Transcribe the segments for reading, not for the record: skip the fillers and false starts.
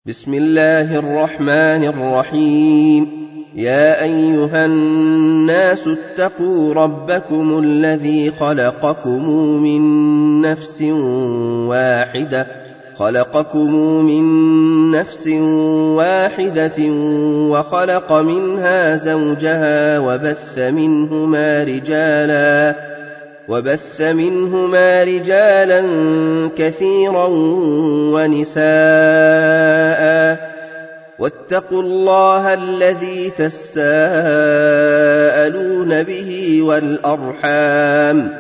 بسم الله الرحمن الرحيم. يا أيها الناس اتقوا ربكم الذي خلقكم من نفس واحدة وخلق منها زوجها وبث منهما رجالا كثيرا ونساء، واتقوا الله الذي تساءلون به والأرحام،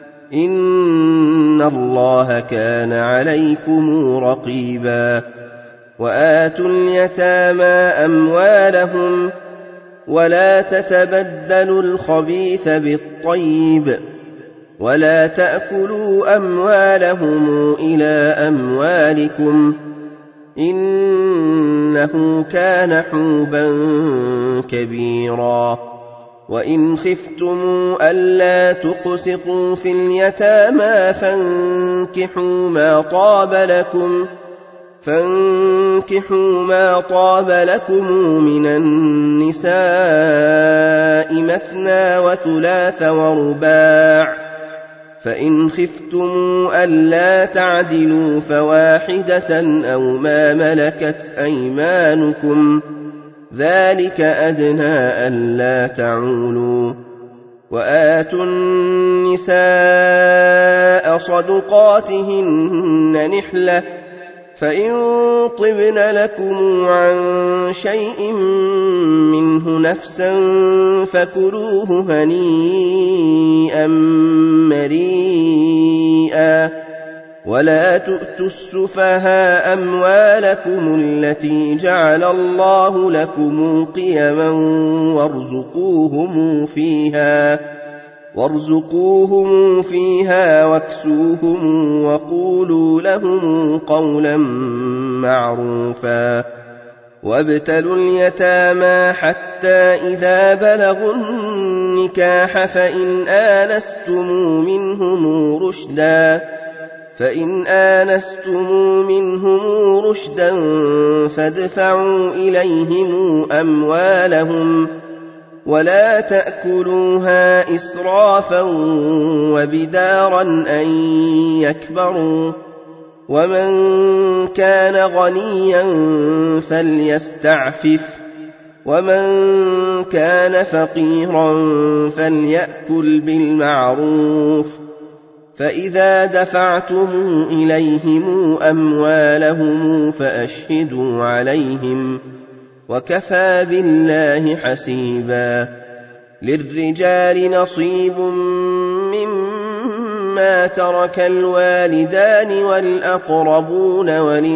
إن الله كان عليكم رقيبا. وآتوا اليتامى أموالهم ولا تتبدلوا الخبيث بالطيب، ولا تأكلوا أموالهم إلى أموالكم، إنه كان حوبا كبيرا. وإن خفتم ألا تقسطوا في اليتامى فانكحوا ما طاب لكم من النساء مثنى وثلاث ورباع، فإن خفتم ألا تعدلوا فواحدة أو ما ملكت أيمانكم، ذلك أدنى ألا تعولوا. وآتوا النساء صدقاتهن نحلة، فإن طبن لكم عن شيء منه نفسا فكلوه هنيئا مريئا. ولا تؤتوا السفهاء أموالكم التي جعل الله لكم قيما وارزقوهم فيها واكسوهم وقولوا لهم قولا معروفا. وابتلوا اليتامى حتى إذا بلغوا النكاح فإن آنستم منهم رشدا فادفعوا إليهم أموالهم، ولا تأكلوها إسرافا وبدارا أن يكبروا، ومن كان غنيا فليستعفف، ومن كان فقيرا فليأكل بالمعروف. فإذا دفعتم إليهم أموالهم فأشهدوا عليهم، وكفى بالله حسيبا. للرجال نصيب مما ترك الوالدان والأقربون،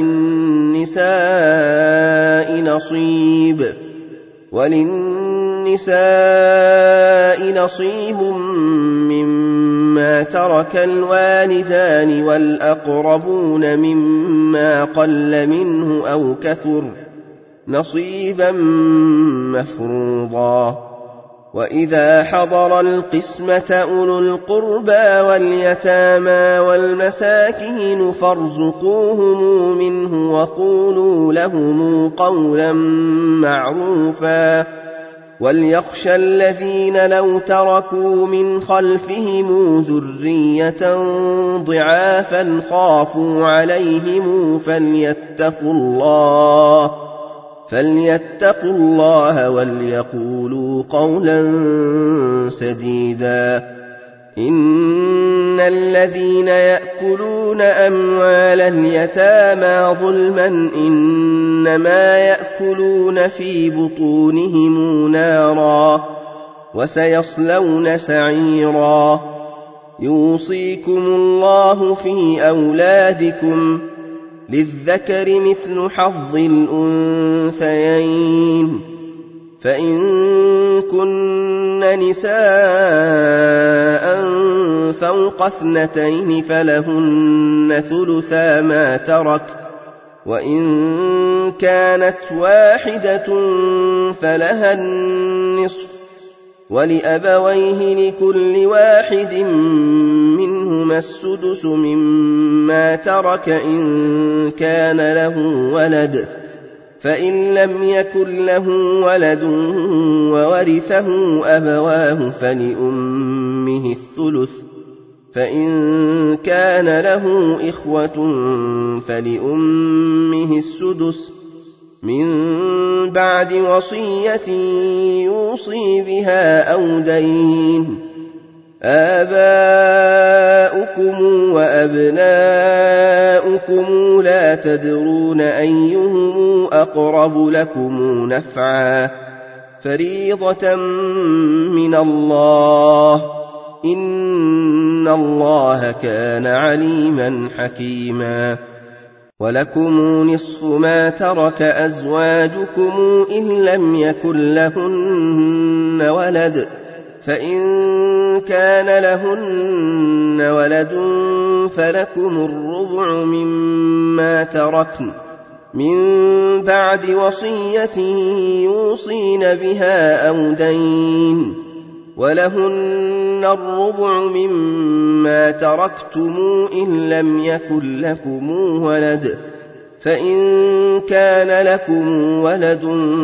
وللنساء نصيب مما ترك الوالدان والأقربون مما قل منه أو كثر، نصيبا مفروضا. وإذا حضر القسمة أولو القربى واليتامى والمساكين فارزقوهم منه وقولوا لهم قولا معروفا. وليخشى الذين لو تركوا من خلفهم ذرية ضعافا خافوا عليهم فليتقوا الله وليقولوا قولا سديدا. إن الذين يأكلون أموال اليتامى ظلما إنما يأكلون في بطونهم نارا وسيصلون سعيرا. يوصيكم الله في أولادكم، للذكر مثل حظ الأنثيين، فإن كن نساء فوق 2 فلهن ثلثا ما ترك، وإن كانت واحدة فلها النصف، ولأبويه لكل واحد منهما السدس مما ترك إن كان له ولد، فإن لم يكن له ولد وورثه أبواه فلأمه الثلث، فإن كان له إخوة فلأمه السدس، من بعد وصية يوصي بها أو دين. آباؤكم وأبناؤكم لا تدرون أيهم أقرب لكم نفعا، فريضة من الله، إن الله كان عليما حكيما. ولكم نصف ما ترك أزواجكم إن لم يكن لهن ولد، فإن كان لهن ولد فلكم الربع مما تركن من بعد وصية يوصين بها أو دين، ولهن الربع مما تركتم إن لم يكن لكم ولد، فإن كان لكم ولد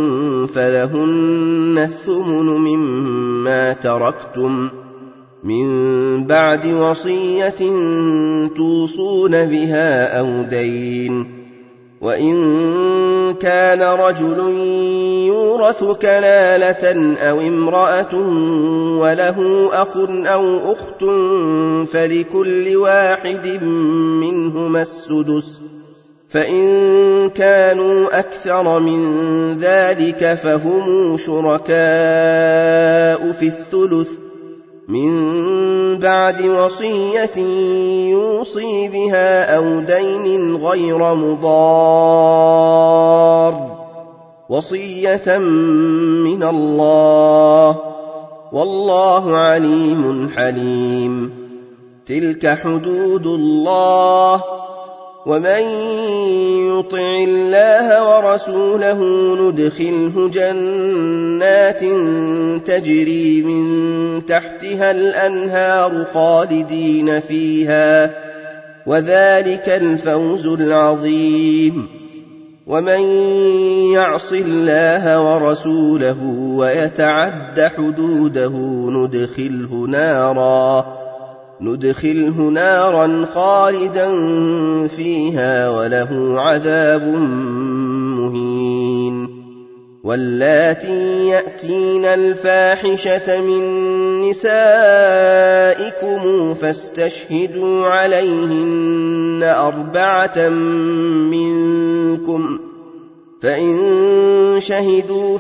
فلهن الثمن مما تركتم من بعد وصية توصون بها أو دين. وإن كان رجل يورث كلالة أو امرأة وله أخ أو أخت فلكل واحد منهما السدس، فإن كانوا أكثر من ذلك فهم شركاء في الثلث، من بعد وصية يوصي بها أو دين غير مضار، وصية من الله، والله عليم حليم. تلك حدود الله، ومن يطع الله ورسوله ندخله جنات تجري من تحتها الأنهار خالدين فيها، وذلك الفوز العظيم. ومن يعص الله ورسوله ويتعد حدوده ندخله نارا خالدا فيها وله عذاب مهين. واللاتي يأتين الفاحشة من نسائكم فاستشهدوا عليهن 4 منكم، فإن شهدوا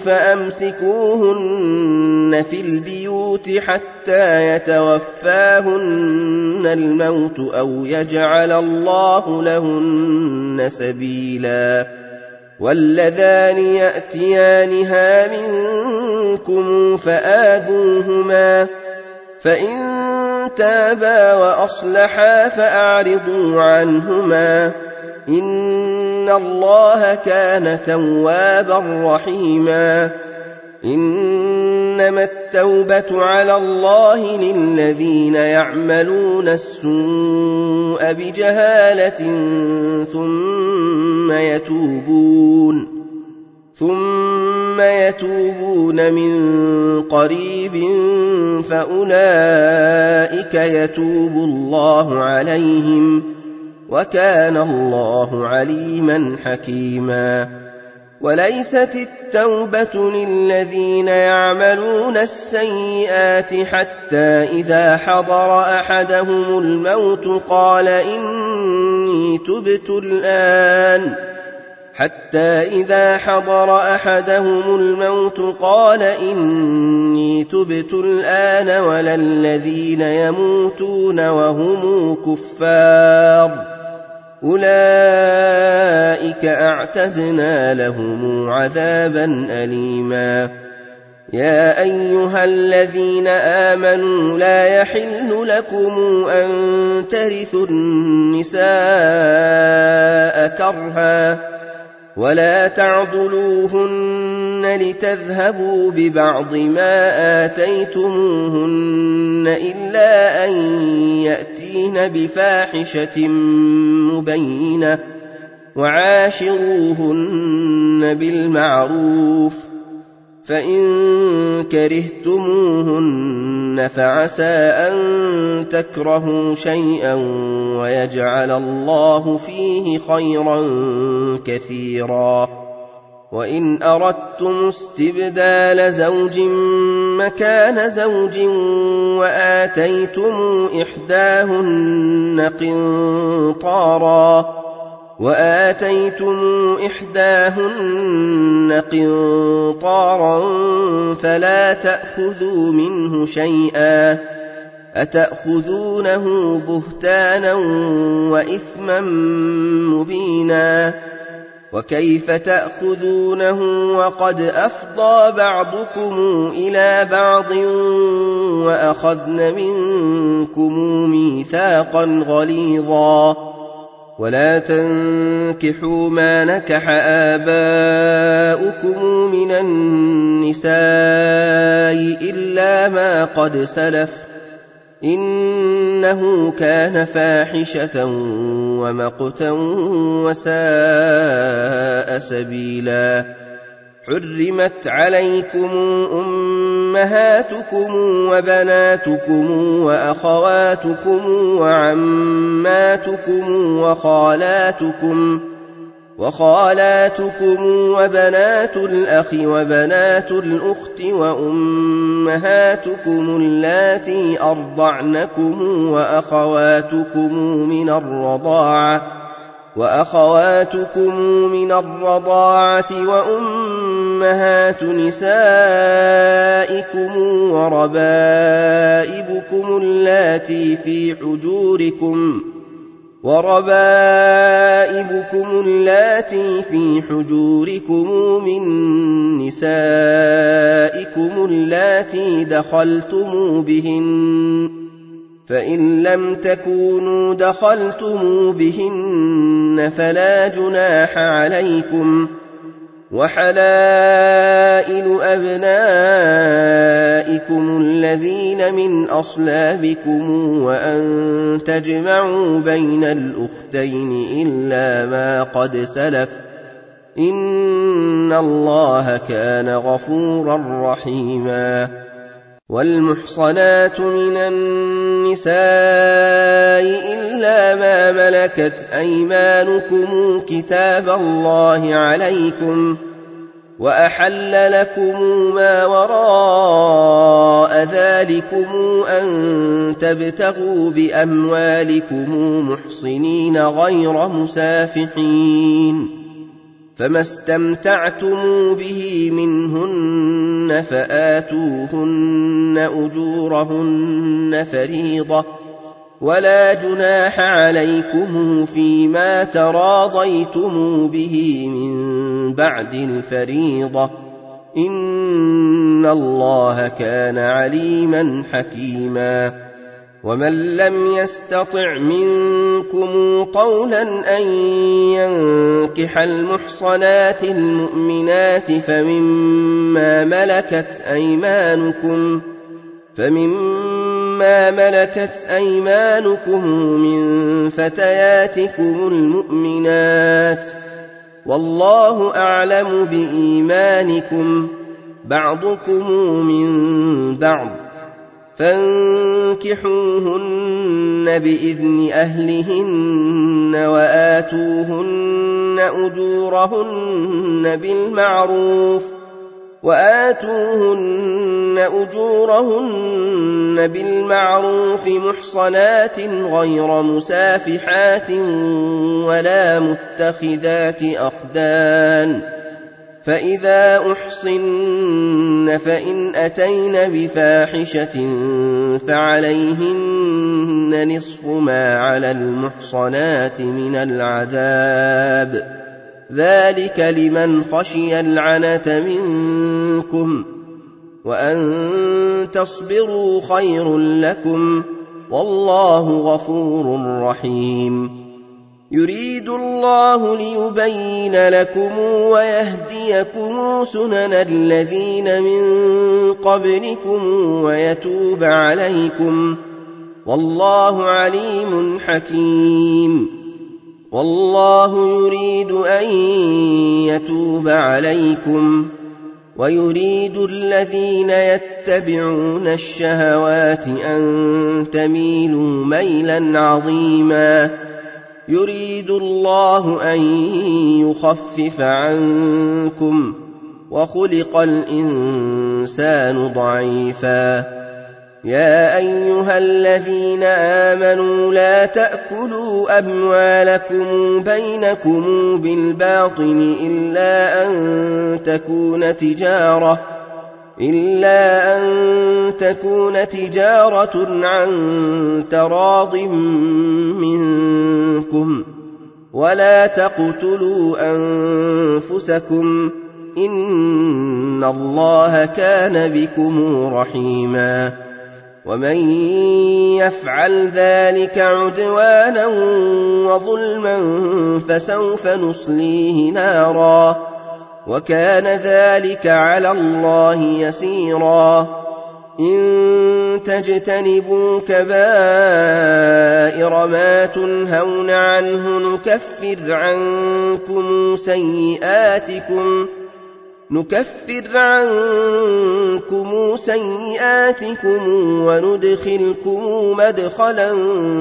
فأمسكوهن في البيوت حتى يتوفاهن الموت أو يجعل الله لهن سبيلا. واللذان يأتيانها منكم فآذوهما، فإن تابا وأصلحا فأعرضوا عنهما، إن الله كان توابا رحيما. إنما التوبة على الله للذين يعملون السوء بجهالة ثم يتوبون من قريب فأولئك يتوب الله عليهم، وكان الله عليما حكيما. وليست التوبة للذين يعملون السيئات حتى إذا حضر أحدهم الموت قال إني تبت الآن ولا الذين يموتون وهم كفار، أولئك أعتدنا لهم عذابا أليما. يا أيها الذين آمنوا لا يحل لكم أن ترثوا النساء كرها ولا تعضلوهن لتذهبوا ببعض ما آتيتموهن إلا أن يأتين بفاحشة مبينة، وعاشروهن بالمعروف، فإن كرهتموهن فعسى أن تكرهوا شيئا ويجعل الله فيه خيرا كثيرا. وإن أردتم استبدال زوج مكان زوج وآتيتم إحداهن قنطارا فلا تأخذوا منه شيئا، أتأخذونه بهتانا وإثما مبينا؟ وكيف تأخذونه وقد أفضى بعضكم إلى بعض وأخذن منكم ميثاقا غليظا؟ ولا تنكحوا ما نكح آباؤكم من النساء إلا ما قد سلف، إنه كان فاحشة ومقتا وساء سبيلا. حرمت عليكم أمهاتكم وبناتكم وأخواتكم وعماتكم وخالاتكم وبنات الأخ وبنات الأخت وأمهاتكم اللاتي أرضعنكم وأخواتكم من الرضاعة وأمهات نسائكم وربائبكم اللاتي في حجوركم من نسائكم اللاتي دخلتم بهن، فإن لم تكونوا دخلتم بهن فلا جناح عليكم. وحلائل أبنائكم الذين من أصلابكم وأن تجمعوا بين الأختين إلا ما قد سلف، إن الله كان غفورا رحيما. والمحصنات من النساء إلا ما ملكت أيمانكم كتاب الله عليكم، وأحل لكم ما وراء ذلكم أن تبتغوا بأموالكم محصنين غير مسافحين، فما استمتعتم به منهن فآتوهن أجورهن فريضة، ولا جناح عليكم فيما تراضيتم به من بعد الفريضة، إن الله كان عليما حكيما. ومن لم يستطع منكم طولا أن ينكح المحصنات المؤمنات فمما ملكت أيمانكم من فتياتكم المؤمنات، والله أعلم بإيمانكم، بعضكم من بعض، فانكحوهن بإذن أهلهن وآتوهن أجورهن بالمعروف محصنات غير مسافحات ولا متخذات أخدان، فإذا أحصن فإن أتين بفاحشة فعليهن نصف ما على المحصنات من العذاب، ذلك لمن خشي العنة منكم، وأن تصبروا خير لكم، والله غفور رحيم. يريد الله ليبين لكم ويهديكم سنن الذين من قبلكم ويتوب عليكم، والله عليم حكيم. والله يريد أن يتوب عليكم ويريد الذين يتبعون الشهوات أن تميلوا ميلا عظيما يريد الله أن يخفف عنكم وخلق الإنسان ضعيفا يا أيها الذين آمنوا لا تأكلوا أموالكم بينكم بالباطل إلا أن تكون تجارة عن تراض منكم ولا تقتلوا أنفسكم إن الله كان بكم رحيما ومن يفعل ذلك عدوانا وظلما فسوف نصليه نارا وكان ذلك على الله يسيرا إن تجتنبوا كبائر ما تنهون عنه نكفر عنكم سيئاتكم وندخلكم مدخلا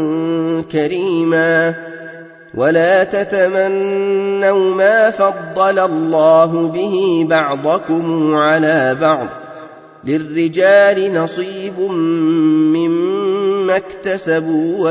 كريما ولا تتمنوا ما فضل الله به بعضكم على بعض للرجال نصيب مما اكتسبوا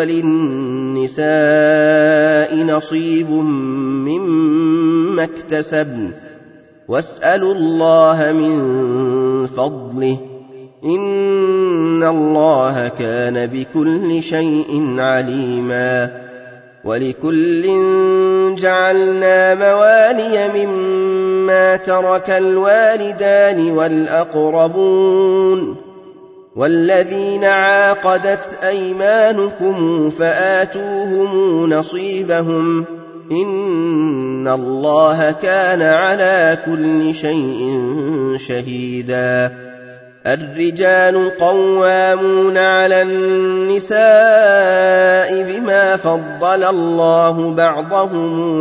وللنساء نصيب مما اكتسبن واسألوا الله من فضله إن الله كان بكل شيء عليما ولكل جعلنا موالي مما ترك الوالدان والأقربون والذين عاقدت أيمانكم فآتوهم نصيبهم إن الله كان على كل شيء شهيدا الرجال قوامون على النساء بما فضل الله بعضهم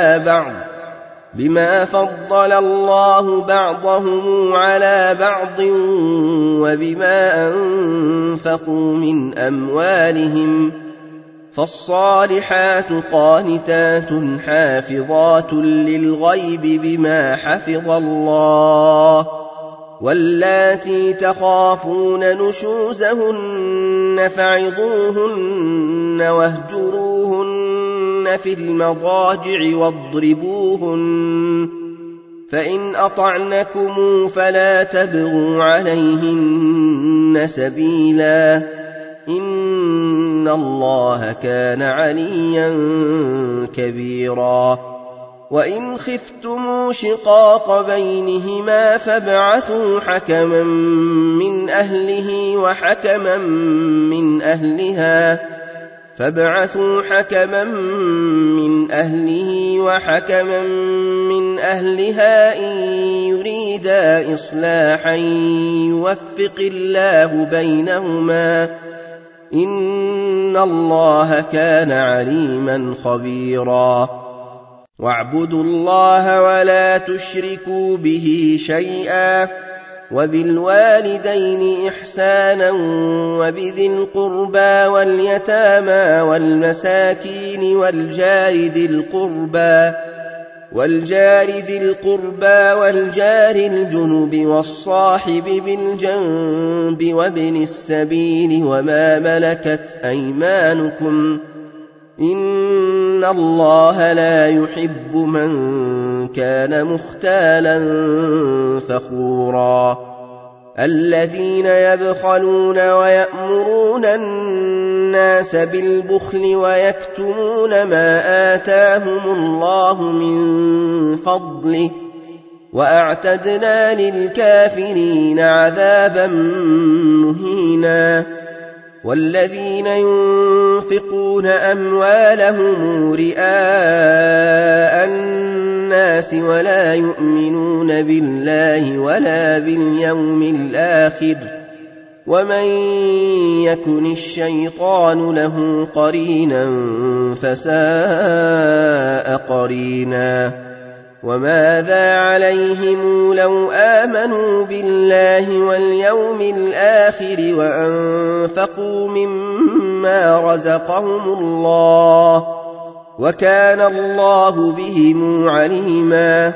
على بعض وبما أنفقوا من أموالهم فالصالحات قانتات حافظات للغيب بما حفظ الله واللاتي تخافون نشوزهن فعظوهن واهجروهن في المضاجع واضربوهن فإن أطعنكم فلا تبغوا عليهن سبيلا إن الله كان عليا كبيرا وإن خفتم شقاق بينهما فابعثوا حكما من أهله وحكما من أهلها إن يريدا إصلاحا يوفق الله بينهما إن الله كان عليما خبيرا واعبدوا الله ولا تشركوا به شيئا وبالوالدين إحسانا وبذي القربى واليتامى والمساكين والجار ذي القربى والجار الجنب والصاحب بالجنب وابن السبيل وما ملكت أيمانكم إن الله لا يحب من كان مختالا فخورا الذين يبخلون ويأمرون الناس بالبخل ويكتمون ما آتاهم الله من فضله وأعتدنا للكافرين عذابا مهينا والذين ينفقون أموالهم رئاء الناس ولا يؤمنون بالله ولا باليوم الآخر ومن يكن الشيطان له قرينا فساء قرينا وماذا عليهم لو آمنوا بالله واليوم الآخر وأنفقوا مما رزقهم الله وكان الله بهم عليما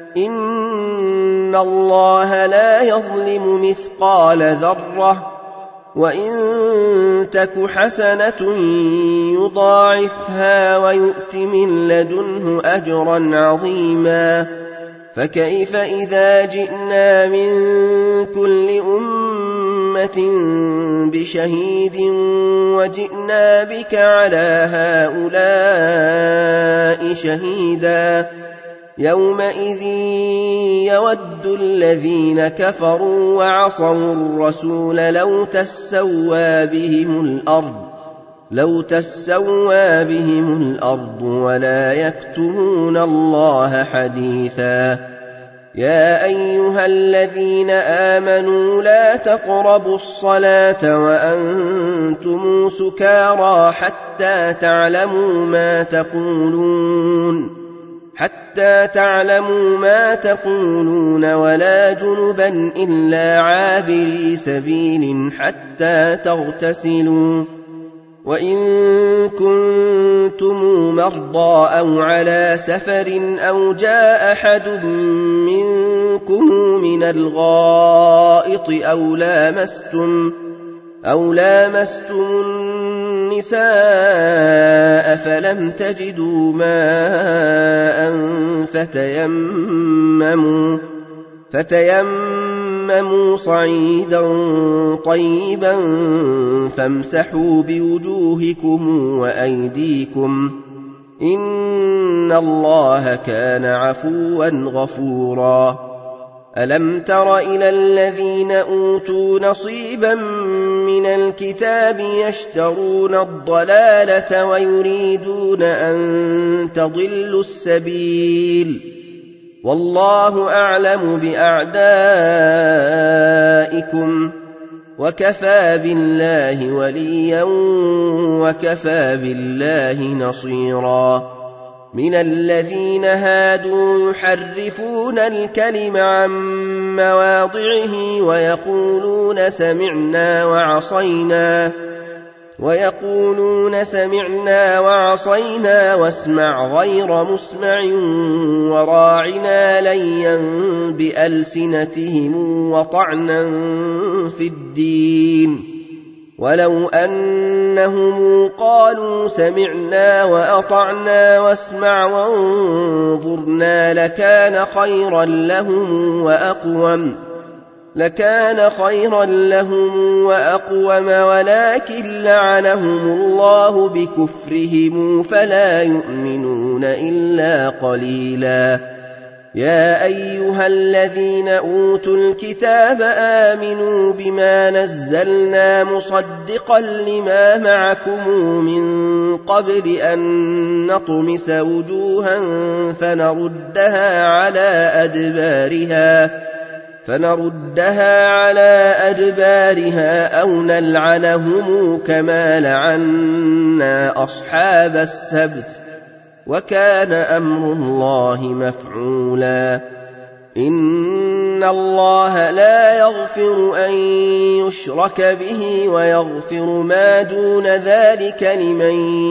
إن الله لا يظلم مثقال ذرة وإن تك حسنة يضاعفها ويؤت من لدنه أجرا عظيما فكيف إذا جئنا من كل أمة بشهيد وجئنا بك على هؤلاء شهيدا يومئذ يود الذين كفروا وعصوا الرسول لو تسوى بهم الأرض ولا يكتمون الله حديثا يا أيها الذين آمنوا لا تقربوا الصلاة وأنتم سكارى حتى تعلموا ما تقولون ولا جنبا إلا عابري سبيل حتى تغتسلوا وإن كنتم مرضى أو على سفر أو جاء أحد منكم من الغائط أو لامستم النساء فلم تجدوا ماء فتيمموا صعيدا طيبا فامسحوا بوجوهكم وأيديكم إن الله كان عفوا غفورا ألم تر إلى الذين أوتوا نصيبا من الكتاب يشترون الضلالة ويريدون أن تضلوا السبيل والله أعلم بأعدائكم وكفى بالله وليا وكفى بالله نصيرا من الذين هادوا يحرفون الكلم عن مواضعه ويقولون سمعنا وعصينا واسمع غير مسمع وراعنا ليا بألسنتهم وطعنا في الدين ولو أنهم قالوا سمعنا وأطعنا واسمع وانظرنا لكان خيرا لهم وأقوم ولكن لعنهم الله بكفرهم فلا يؤمنون إلا قليلا يا أيها الذين أوتوا الكتاب آمنوا بما نزلنا مصدقا لما معكم من قبل أن نطمس وجوها فنردها على أدبارها أو نلعنهم كما لعنا أصحاب السبت وكان أمر الله مفعولا إن الله لا يغفر أن يشرك به ويغفر ما دون ذلك لمن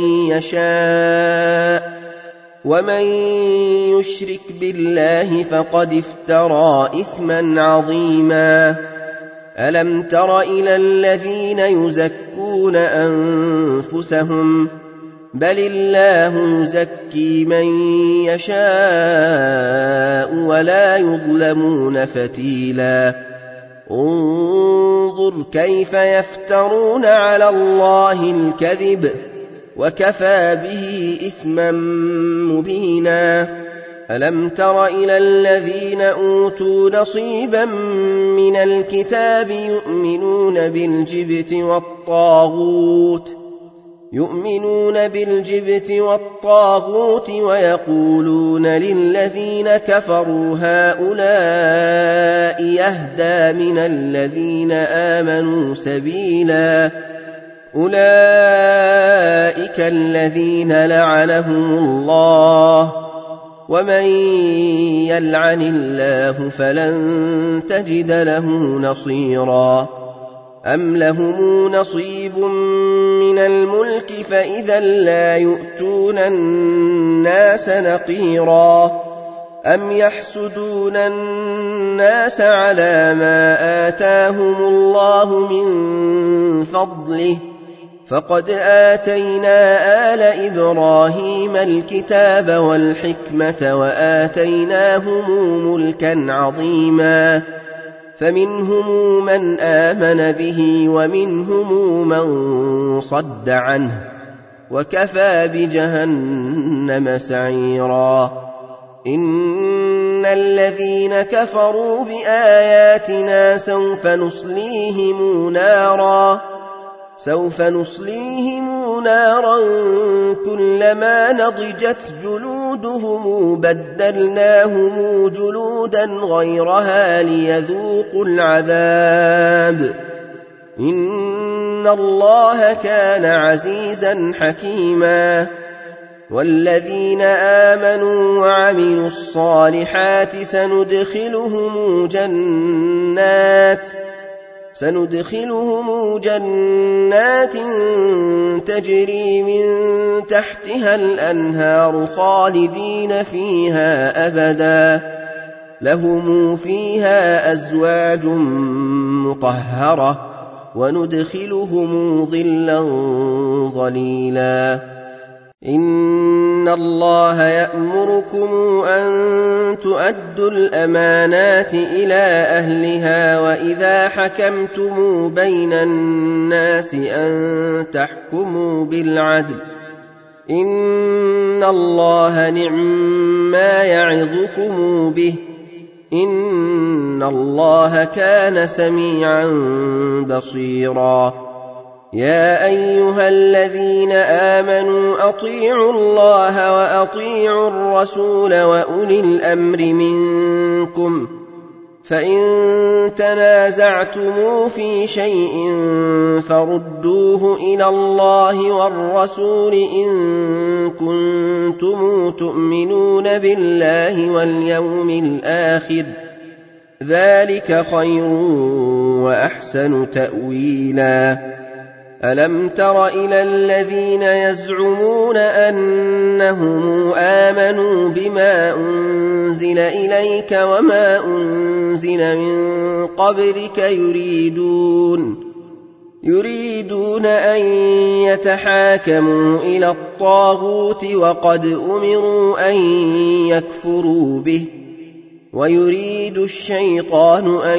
يشاء ومن يشرك بالله فقد افترى إثما عظيما ألم تر إلى الذين يزكون أنفسهم بل الله يزكي من يشاء ولا يظلمون فتيلا انظر كيف يفترون على الله الكذب وكفى به إثما مبينا ألم تر إلى الذين أوتوا نصيبا من الكتاب يؤمنون بالجبت والطاغوت يؤمنون بالجبت والطاغوت ويقولون للذين كفروا هؤلاء يهدى من الذين آمنوا سبيلا أولئك الذين لعنهم الله ومن يلعن الله فلن تجد له نصيرا أم لهم نصيب من الملك فإذا لا يؤتون الناس نقيرا أم يحسدون الناس على ما آتاهم الله من فضله فقد آتينا آل إبراهيم الكتاب والحكمة وآتيناهم ملكا عظيما فمنهم من آمن به ومنهم من صد عنه وكفى بجهنم سعيرا إن الذين كفروا بآياتنا سوف نصليهم نارا كلما نضجت جلودهم بدلناهم جلودا غيرها ليذوقوا العذاب إن الله كان عزيزا حكيما والذين آمنوا وعملوا الصالحات سندخلهم جنات تجري من تحتها الأنهار خالدين فيها أبدا لهم فيها أزواج مطهرة وندخلهم ظلا ظليلا إن الله يأمركم أن تؤدوا الأمانات إلى أهلها وإذا حكمتم بين الناس أن تحكموا بالعدل إن الله نعما يعظكم به إن الله كان سميعا بصيرا يا أيها الذين آمنوا أطيعوا الله وأطيعوا الرسول وأولي الأمر منكم فإن تنازعتم في شيء فردوه إلى الله والرسول إن كنتم تؤمنون بالله واليوم الآخر ذلك خير وأحسن تأويلا ألم تر إلى الذين يزعمون أنهم آمنوا بما أنزل إليك وما أنزل من قبلك يريدون أن يتحاكموا إلى الطاغوت وقد أمروا أن يكفروا به ويريد الشيطان أن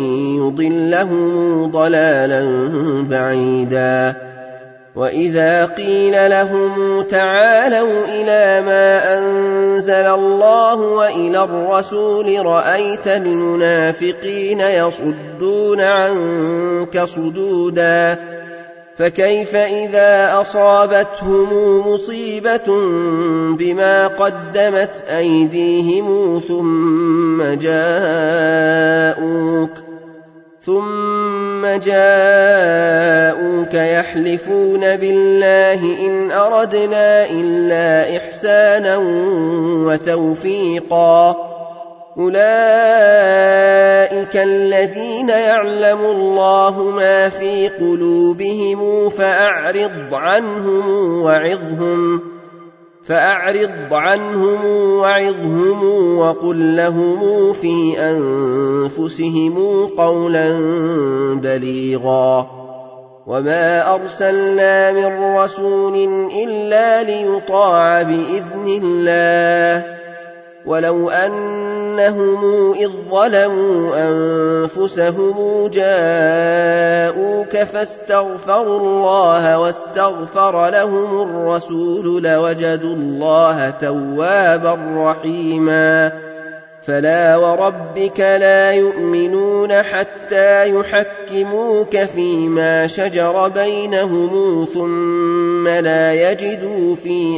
يضلهم ضلالا بعيدا وإذا قيل لهم تعالوا إلى ما أنزل الله وإلى الرسول رأيت المنافقين يصدون عنك صدودا فكيف إذا أصابتهم مصيبة بما قدمت أيديهم ثم جاءوك يحلفون بالله إن أردنا إلا إحسانا وتوفيقا أولئك الذين يعلم الله ما في قلوبهم فأعرض عنهم وعظهم وقل لهم في أنفسهم قولا بليغا وما أرسلنا من رسول إلا ليطاع بإذن الله ولو أنهم إذ ظلموا أنفسهم جاءوك فاستغفروا الله واستغفر لهم الرسول لوجدوا الله توابا رحيما فلا وربك لا يؤمنون حتى يحكموك فيما شجر بينهم ثم لا يجدوا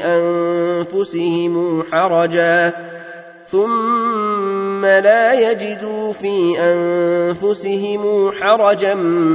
في أنفسهم حرجا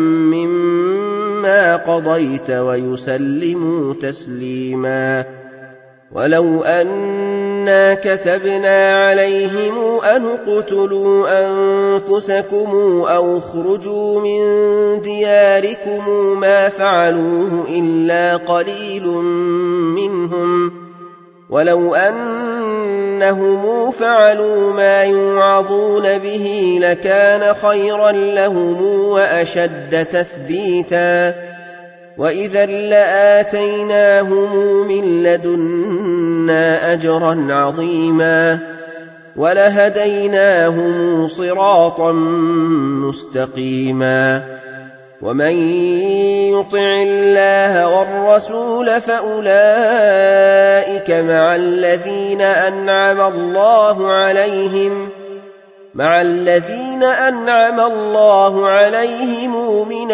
مما قضيت ويسلموا تسليما. ولو أنا كتبنا عليهم أن اقتلوا أنفسكم أو اخرجوا من دياركم ما فعلوه إلا قليل منهم، ولو أنهم فعلوا ما يوعظون به لكان خيرا لهم وأشد تثبيتا، وإذا لآتيناهم من لدنا أجرا عظيما ولهديناهم صراطا مستقيما. ومن يطع الله والرسول فأولئك مع الذين أنعم الله عليهم من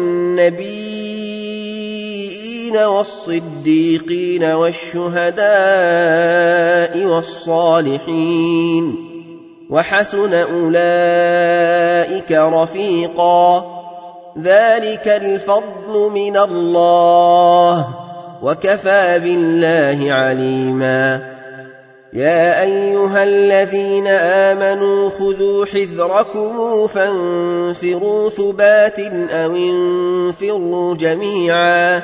النبيين والصديقين والشهداء والصالحين، وحسن أولئك رفيقا. ذلك الفضل من الله وكفى بالله عليما. يا أيها الذين آمنوا خذوا حذركم فانفروا ثبات أو انفروا جميعا،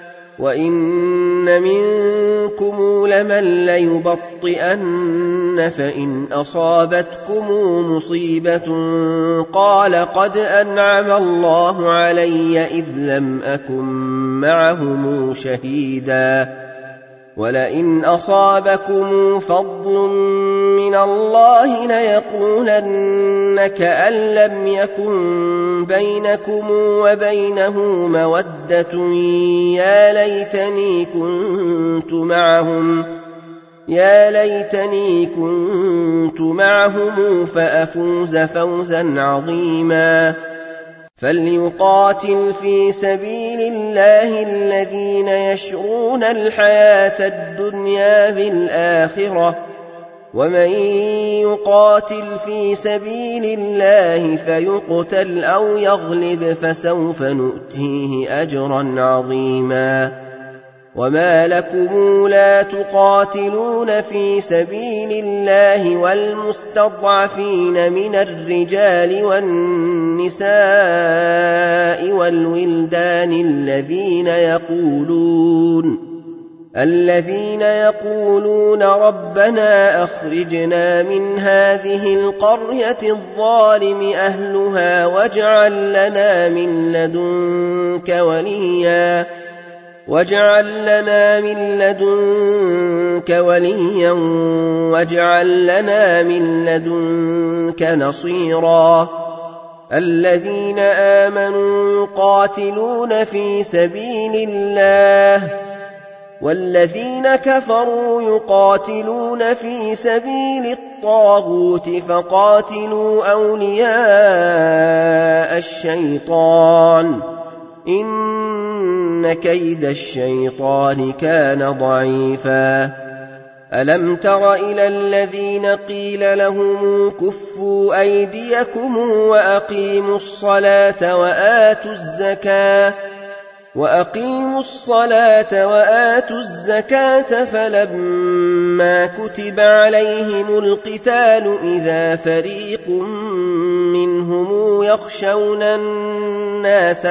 وإن منكم لمن ليبطئن فإن أصابتكم مصيبة قال قد أنعم الله علي إذ لم أكن معهم شهيدا، ولئن أصابكم فضل من الله ليقولن كأن لم يكن بينكم وبينه مودة يا ليتني كنت معهم فأفوز فوزا عظيما. فليقاتل في سبيل الله الذين يشرون الحياة الدنيا بالآخرة، ومن يقاتل في سبيل الله فيقتل أو يغلب فسوف نؤتيه أجرا عظيما. وما لكم لا تقاتلون في سبيل الله والمستضعفين من الرجال والنساء والولدان الذين يقولون ربنا أخرجنا من هذه القرية الظالم أهلها واجعل لنا من لدنك وليا واجعل لنا من لدنك نصيرا. الذين آمنوا يقاتلون في سبيل الله، والذين كفروا يقاتلون في سبيل الطاغوت فقاتلوا أولياء الشيطان إن كيد الشيطان كان ضعيفا. ألم تر إلى الذين قيل لهم كفوا أيديكم وأقيموا الصلاة وآتوا الزكاة فلما كتب عليهم القتال إذا فريق منهم يخشون الناس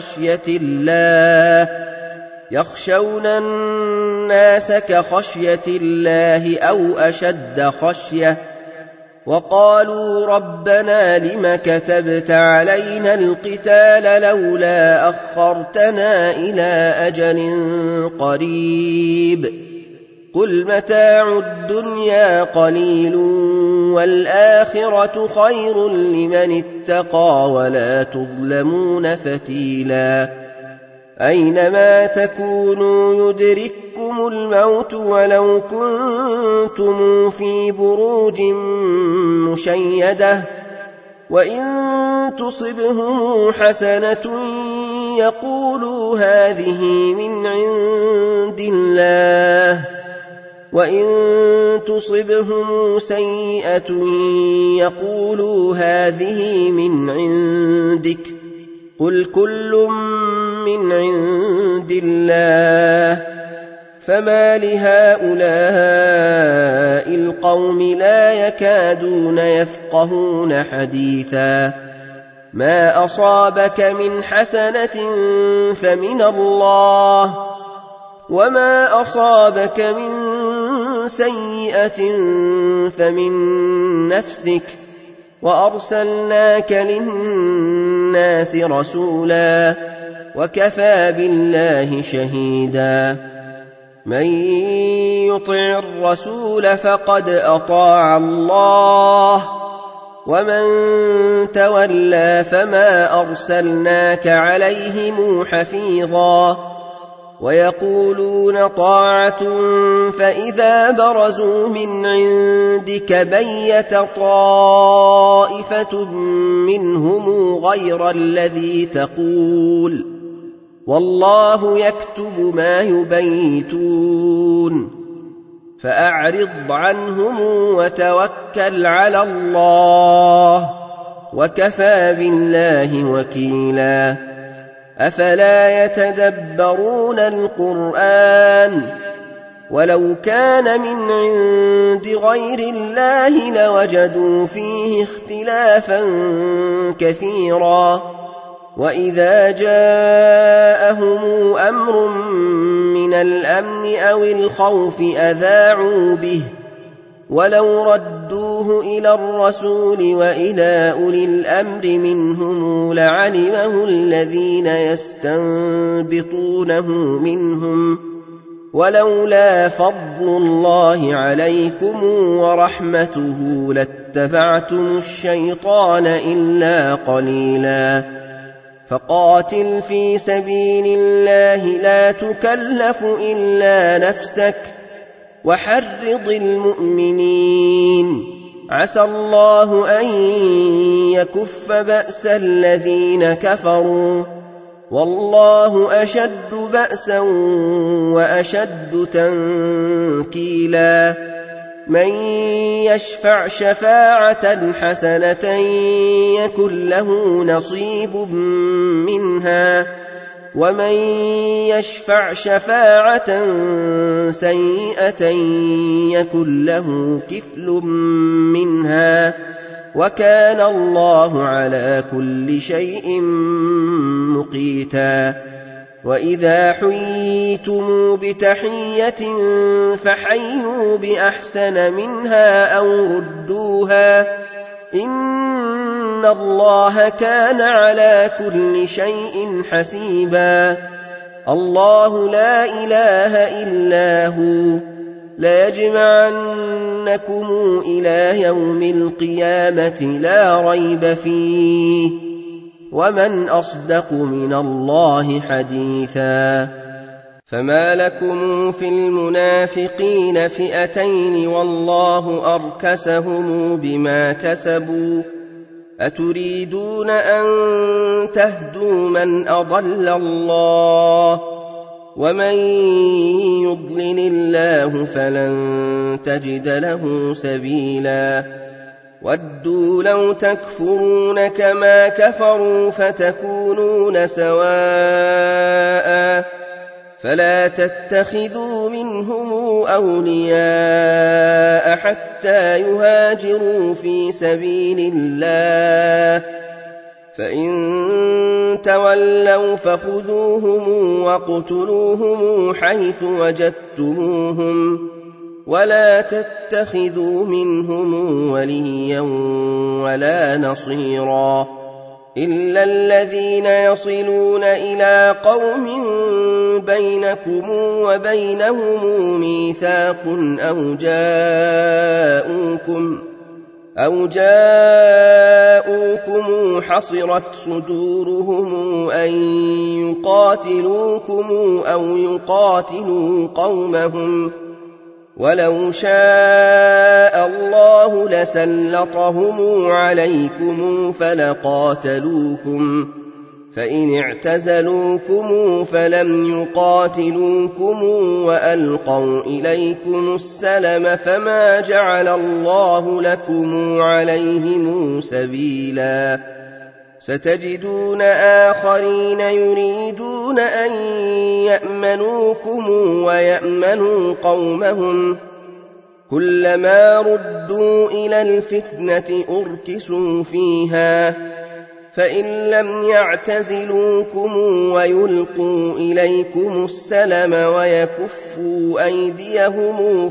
كخشية الله أو أشد خشية، وقالوا ربنا لم كتبت علينا القتال لولا أخرتنا إلى أجل قريب قل متاع الدنيا قليل والآخرة خير لمن اتقى ولا تظلمون فتيلا. أينما تكونوا يدرككم الموت ولو كنتم في بروج مشيدة، وإن تصبهم حسنة يقولوا هذه من عند الله وإن تصبهم سيئة يقولوا هذه من عندك قل كل من عند الله فما لهؤلاء القوم لا يكادون يفقهون حديثا ما أصابك من حسنة فمن الله وما أصابك من سيئة فمن نفسك وأرسلناك للناس رسولا وكفى بالله شهيدا من يطع الرسول فقد أطاع الله ومن تولى فما أرسلناك عليهم حفيظا ويقولون طاعة فإذا برزوا من عندك بيت طائفة منهم غير الذي تقول والله يكتب ما يبيتون فأعرض عنهم وتوكل على الله وكفى بالله وكيلا أفلا يتدبرون القرآن ولو كان من عند غير الله لوجدوا فيه اختلافا كثيرا وإذا جاءهم أمر من الأمن أو الخوف أذاعوا به ولو ردوه إلى الرسول وإلى أولي الأمر منهم لعلمه الذين يستنبطونه منهم ولولا فضل الله عليكم ورحمته لاتبعتم الشيطان إلا قليلا فقاتل في سبيل الله لا تكلف إلا نفسك وحرض المؤمنين عسى الله أن يكف بأس الذين كفروا والله أشد بأسا وأشد تنكيلا من يشفع شفاعة حسنة يكن له نصيب منها ومن يشفع شفاعة سيئة يكن له كفل منها وكان الله على كل شيء مقيتا وإذا حييتم بتحية فحيوا بأحسن منها أو ردوها إن الله كان على كل شيء حسيبا الله لا إله إلا هو ليجمعنكم إلى يوم القيامة لا ريب فيه ومن أصدق من الله حديثا فما لكم في المنافقين فئتين والله أركسهم بما كسبوا أتريدون أن تهدوا من أضل الله ومن يضلل الله فلن تجد له سبيلا ودوا لو تكفرون كما كفروا فتكونون سواء فلا تتخذوا منهم أولياء حتى يهاجروا في سبيل الله فإن تولوا فخذوهم واقتلوهم حيث وجدتموهم ولا تتخذوا منهم وليا ولا نصيرا إلا الذين يصلون إلى قوم بينكم وبينهم ميثاق أو جاءوكم حصرت صدورهم أن يقاتلوكم أو يقاتلوا قومهم ولو شاء الله لسلطهم عليكم فلقاتلوكم فإن اعتزلوكم فلم يقاتلوكم وألقوا إليكم السلم فما جعل الله لكم عليهم سبيلا ستجدون آخرين يريدون أن يأمنوكم ويأمنوا قومهم كلما ردوا إلى الفتنة أركسوا فيها فإن لم يعتزلوكم ويلقوا إليكم السلم ويكفوا أيديهم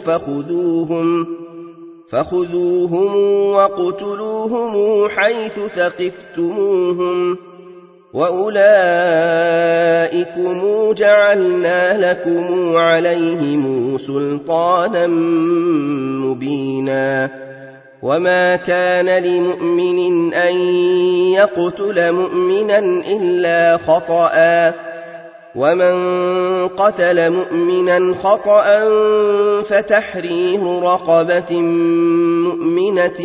فخذوهم وقتلوهم حيث ثقفتموهم وأولئكم جعلنا لكم عليهم سلطانا مبينا وما كان لمؤمن أن يقتل مؤمنا إلا خطأ ومن قتل مؤمنا خطأ فتحرير رقبة مؤمنة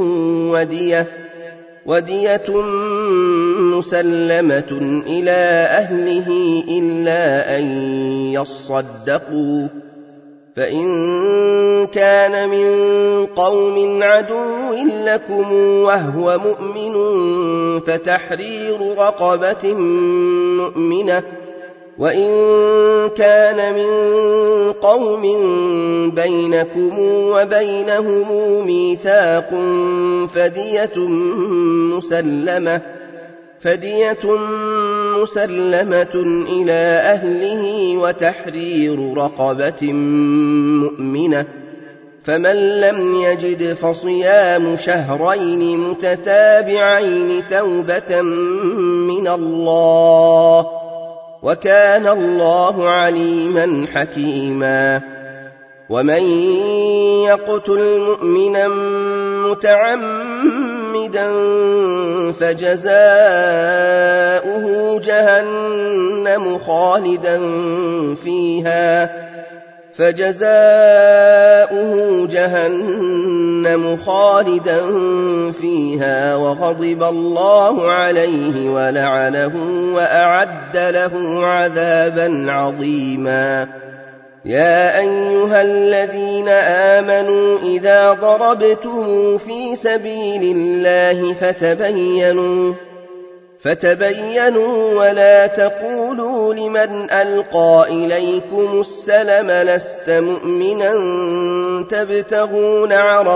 ودية مسلمة إلى أهله إلا أن يصدقوا فإن كان من قوم عدو لكم وهو مؤمن فتحرير رقبة مؤمنة وإن كان من قوم بينكم وبينهم ميثاق فدية مسلمة إلى أهله وتحرير رقبة مؤمنة فمن لم يجد فصيام شهرين متتابعين توبة من الله وكان الله عليما حكيما ومن يقتل مؤمنا متعمدا فجزاؤه جهنم خالدا فيها وغضب الله عليه ولعنه وأعد له عذابا عظيما يا أيها الذين آمنوا إذا ضربتم في سبيل الله فتبينوا ولا تقولوا لمن ألقى إليكم السلم لست مؤمنا تبتغون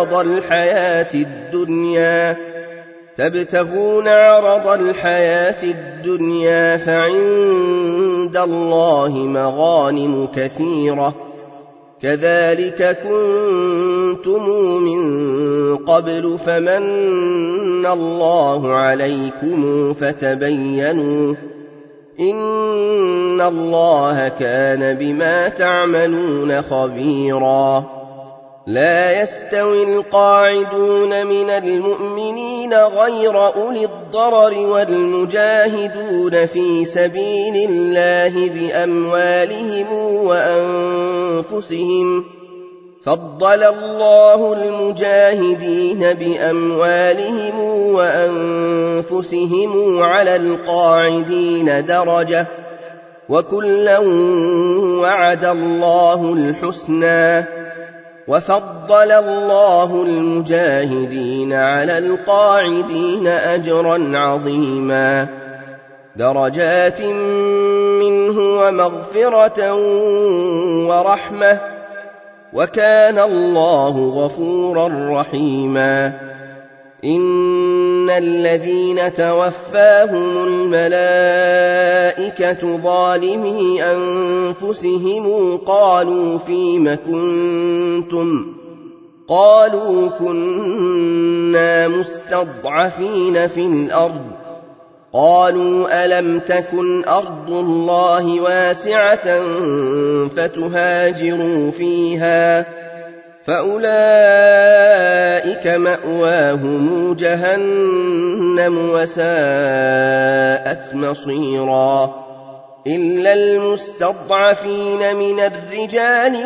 عرض الحياة الدنيا فعند الله مغانم كثيرة كذلك كنتم من قبل فمن الله عليكم فتبينوا إن الله كان بما تعملون خبيرا لا يستوي القاعدون من المؤمنين غير أولي الضرر والمجاهدون في سبيل الله بأموالهم وأنفسهم فضل الله المجاهدين بأموالهم وأنفسهم على القاعدين درجة وكلا وعد الله الحسنى وفضل الله المجاهدين على القاعدين أجرا عظيما درجات منه ومغفرة ورحمة وكان الله غفورا رحيما إن الذين توفاهم الملائكة ظالمي أنفسهم قالوا فيم كنتم قالوا كنا مستضعفين في الأرض قالوا ألم تكن أرض الله واسعة فتهاجروا فيها فأولئك مأواهم جهنم وساءت مصيرا إلا المستضعفين من الرجال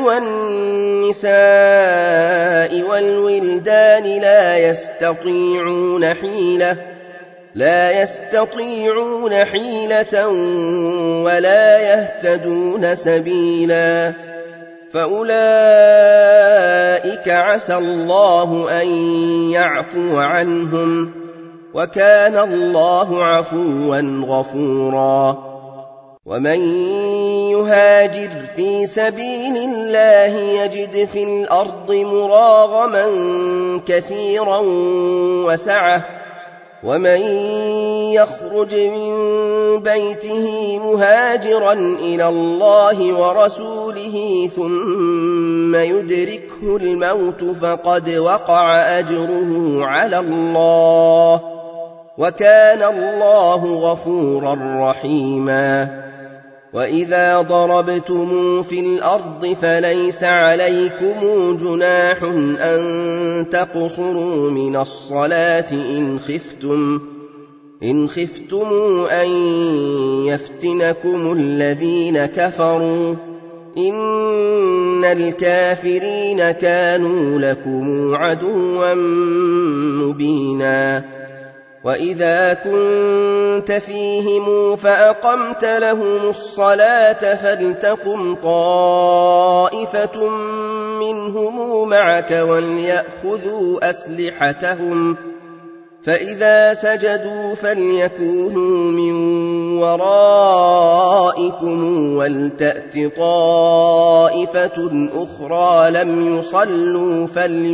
والنساء والولدان لا لا يستطيعون حيلة ولا يهتدون سبيلا فأولئك عسى الله أن يعفو عنهم وكان الله عفوا غفورا ومن يهاجر في سبيل الله يجد في الأرض مراغما كثيرا وسعة ومن يخرج من بيته مهاجرا إلى الله ورسوله ثم يدركه الموت فقد وقع أجره على الله وكان الله غفورا رحيما وإذا ضربتم في الأرض فليس عليكم جناح أن تقصروا من الصلاة إن خفتم أن يفتنكم الذين كفروا إن الكافرين كانوا لكم عدوا مبينا وإذا كنت فيهم فأقمت لهم الصلاة فلتقم طائفة منهم معك وليأخذوا أسلحتهم فإذا سجدوا فليكونوا من ورائكم ولتأت طائفة أخرى لم يصلوا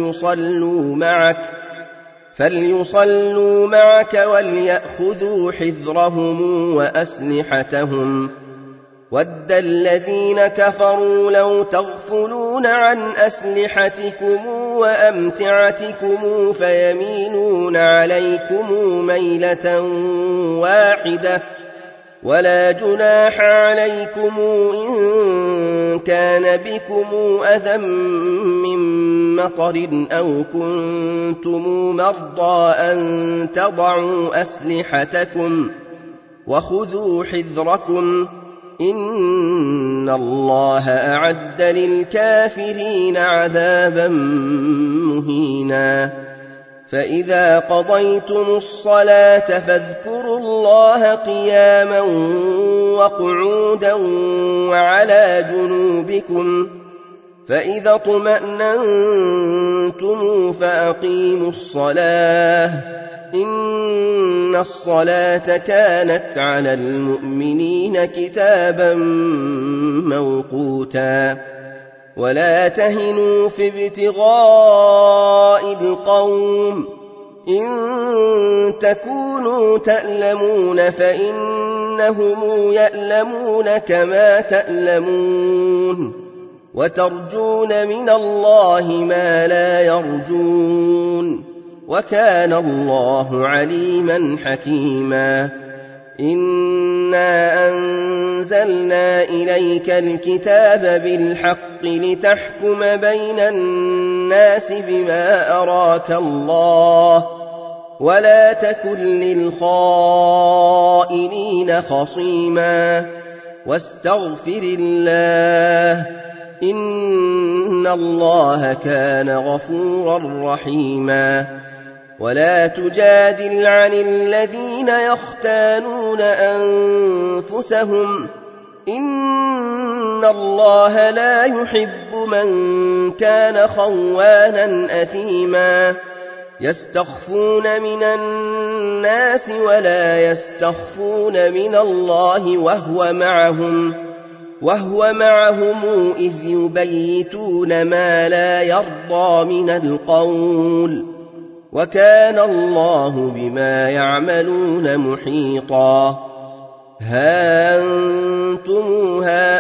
فليصلوا معك وليأخذوا حذرهم وأسلحتهم ود الذين كفروا لو تغفلون عن أسلحتكم وأمتعتكم فيميلون عليكم ميلة واحدة ولا جناح عليكم إن كان بكم أذى من مطر أو كنتم مرضى أن تضعوا أسلحتكم وخذوا حذركم إن الله أعد للكافرين عذابا مهينا فإذا قضيتم الصلاة فاذكروا الله قياما وقعودا وعلى جنوبكم فإذا اطمأننتم فأقيموا الصلاة إن الصلاة كانت على المؤمنين كتابا موقوتا ولا تهنوا في ابتغاء القوم إن تكونوا تألمون فإنهم يألمون كما تألمون وترجون من الله ما لا يرجون وكان الله عليما حكيما إنا أنزلنا إليك الكتاب بالحق لتحكم بين الناس بما أراك الله ولا تكن للخائنين خصيما واستغفر الله إن الله كان غفورا رحيما ولا تجادل عن الذين يختانون أنفسهم إن الله لا يحب من كان خوانا أثيما يستخفون من الناس ولا يستخفون من الله وهو معهم إذ يبيتون ما لا يرضى من القول وكان الله بما يعملون محيطا ها أنتم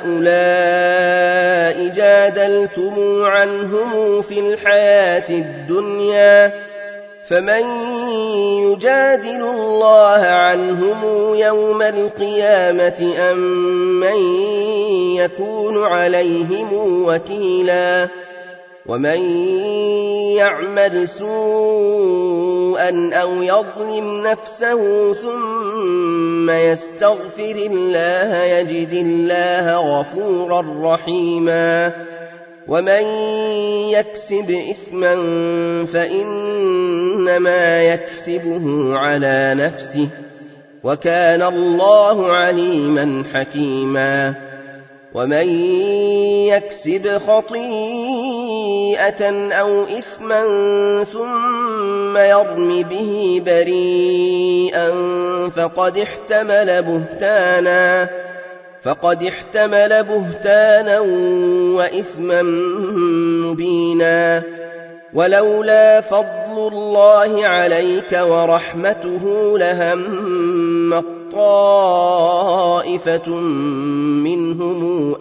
هؤلاء جادلتم عنهم في الحياة الدنيا فمن يجادل الله عنهم يوم القيامة أم من يكون عليهم وكيلا ومن يعمل سوءا أو يظلم نفسه ثم يستغفر الله يجد الله غفورا رحيما ومن يكسب إثما فإنما يكسبه على نفسه وكان الله عليما حكيما ومن يكسب خطيئة أو إثما ثم يرم به بريئا فقد احتمل بهتانا وإثما مبينا ولولا فضل الله عليك ورحمته لهم طائفة منهم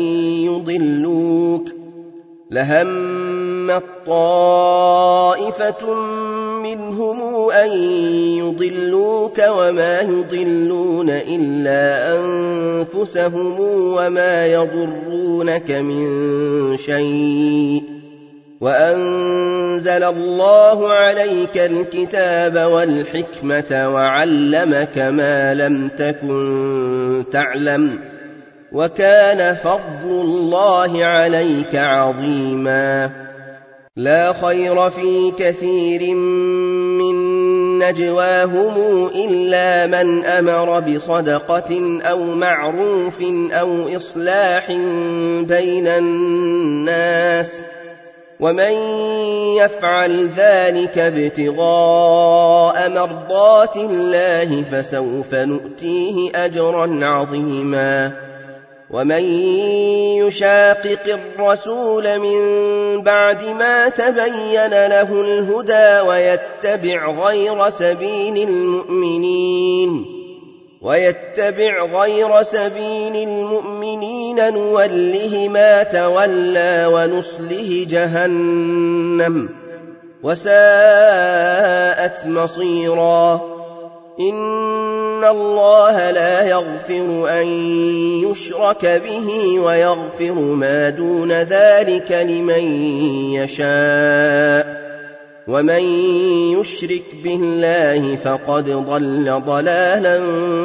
أن يضلوك وما يضلون إلا أنفسهم وما يضرونك من شيء وأنزل الله عليك الكتاب والحكمة وعلمك ما لم تكن تعلم وكان فضل الله عليك عظيما لا خير في كثير من نجواهم إلا من أمر بصدقة أو معروف أو إصلاح بين الناس ومن يفعل ذلك ابتغاء مرضات الله فسوف نؤتيه أجرا عظيما ومن يشاقق الرسول من بعد ما تبين له الهدى ويتبع غير سبيل المؤمنين نوله ما تولى ونصله جهنم وساءت مصيرا إن الله لا يغفر أن يشرك به ويغفر ما دون ذلك لمن يشاء ومن يشرك بالله فقد ضل ضلالا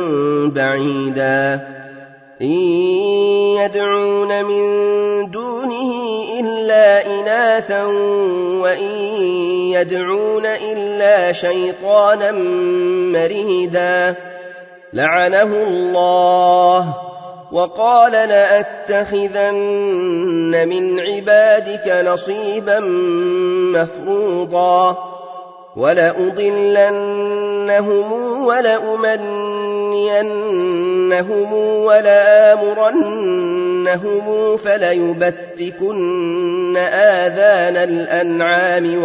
بعيدا إن يدعون من دونه إلا إناثا وإن يدعون إلا شيطانا مريدا لعنه الله وقال لأتخذن من عبادك نصيبا مفروضا ولأضلنهم ولأمنينهم ولآمرنهم فليبتكن آذان الأنعام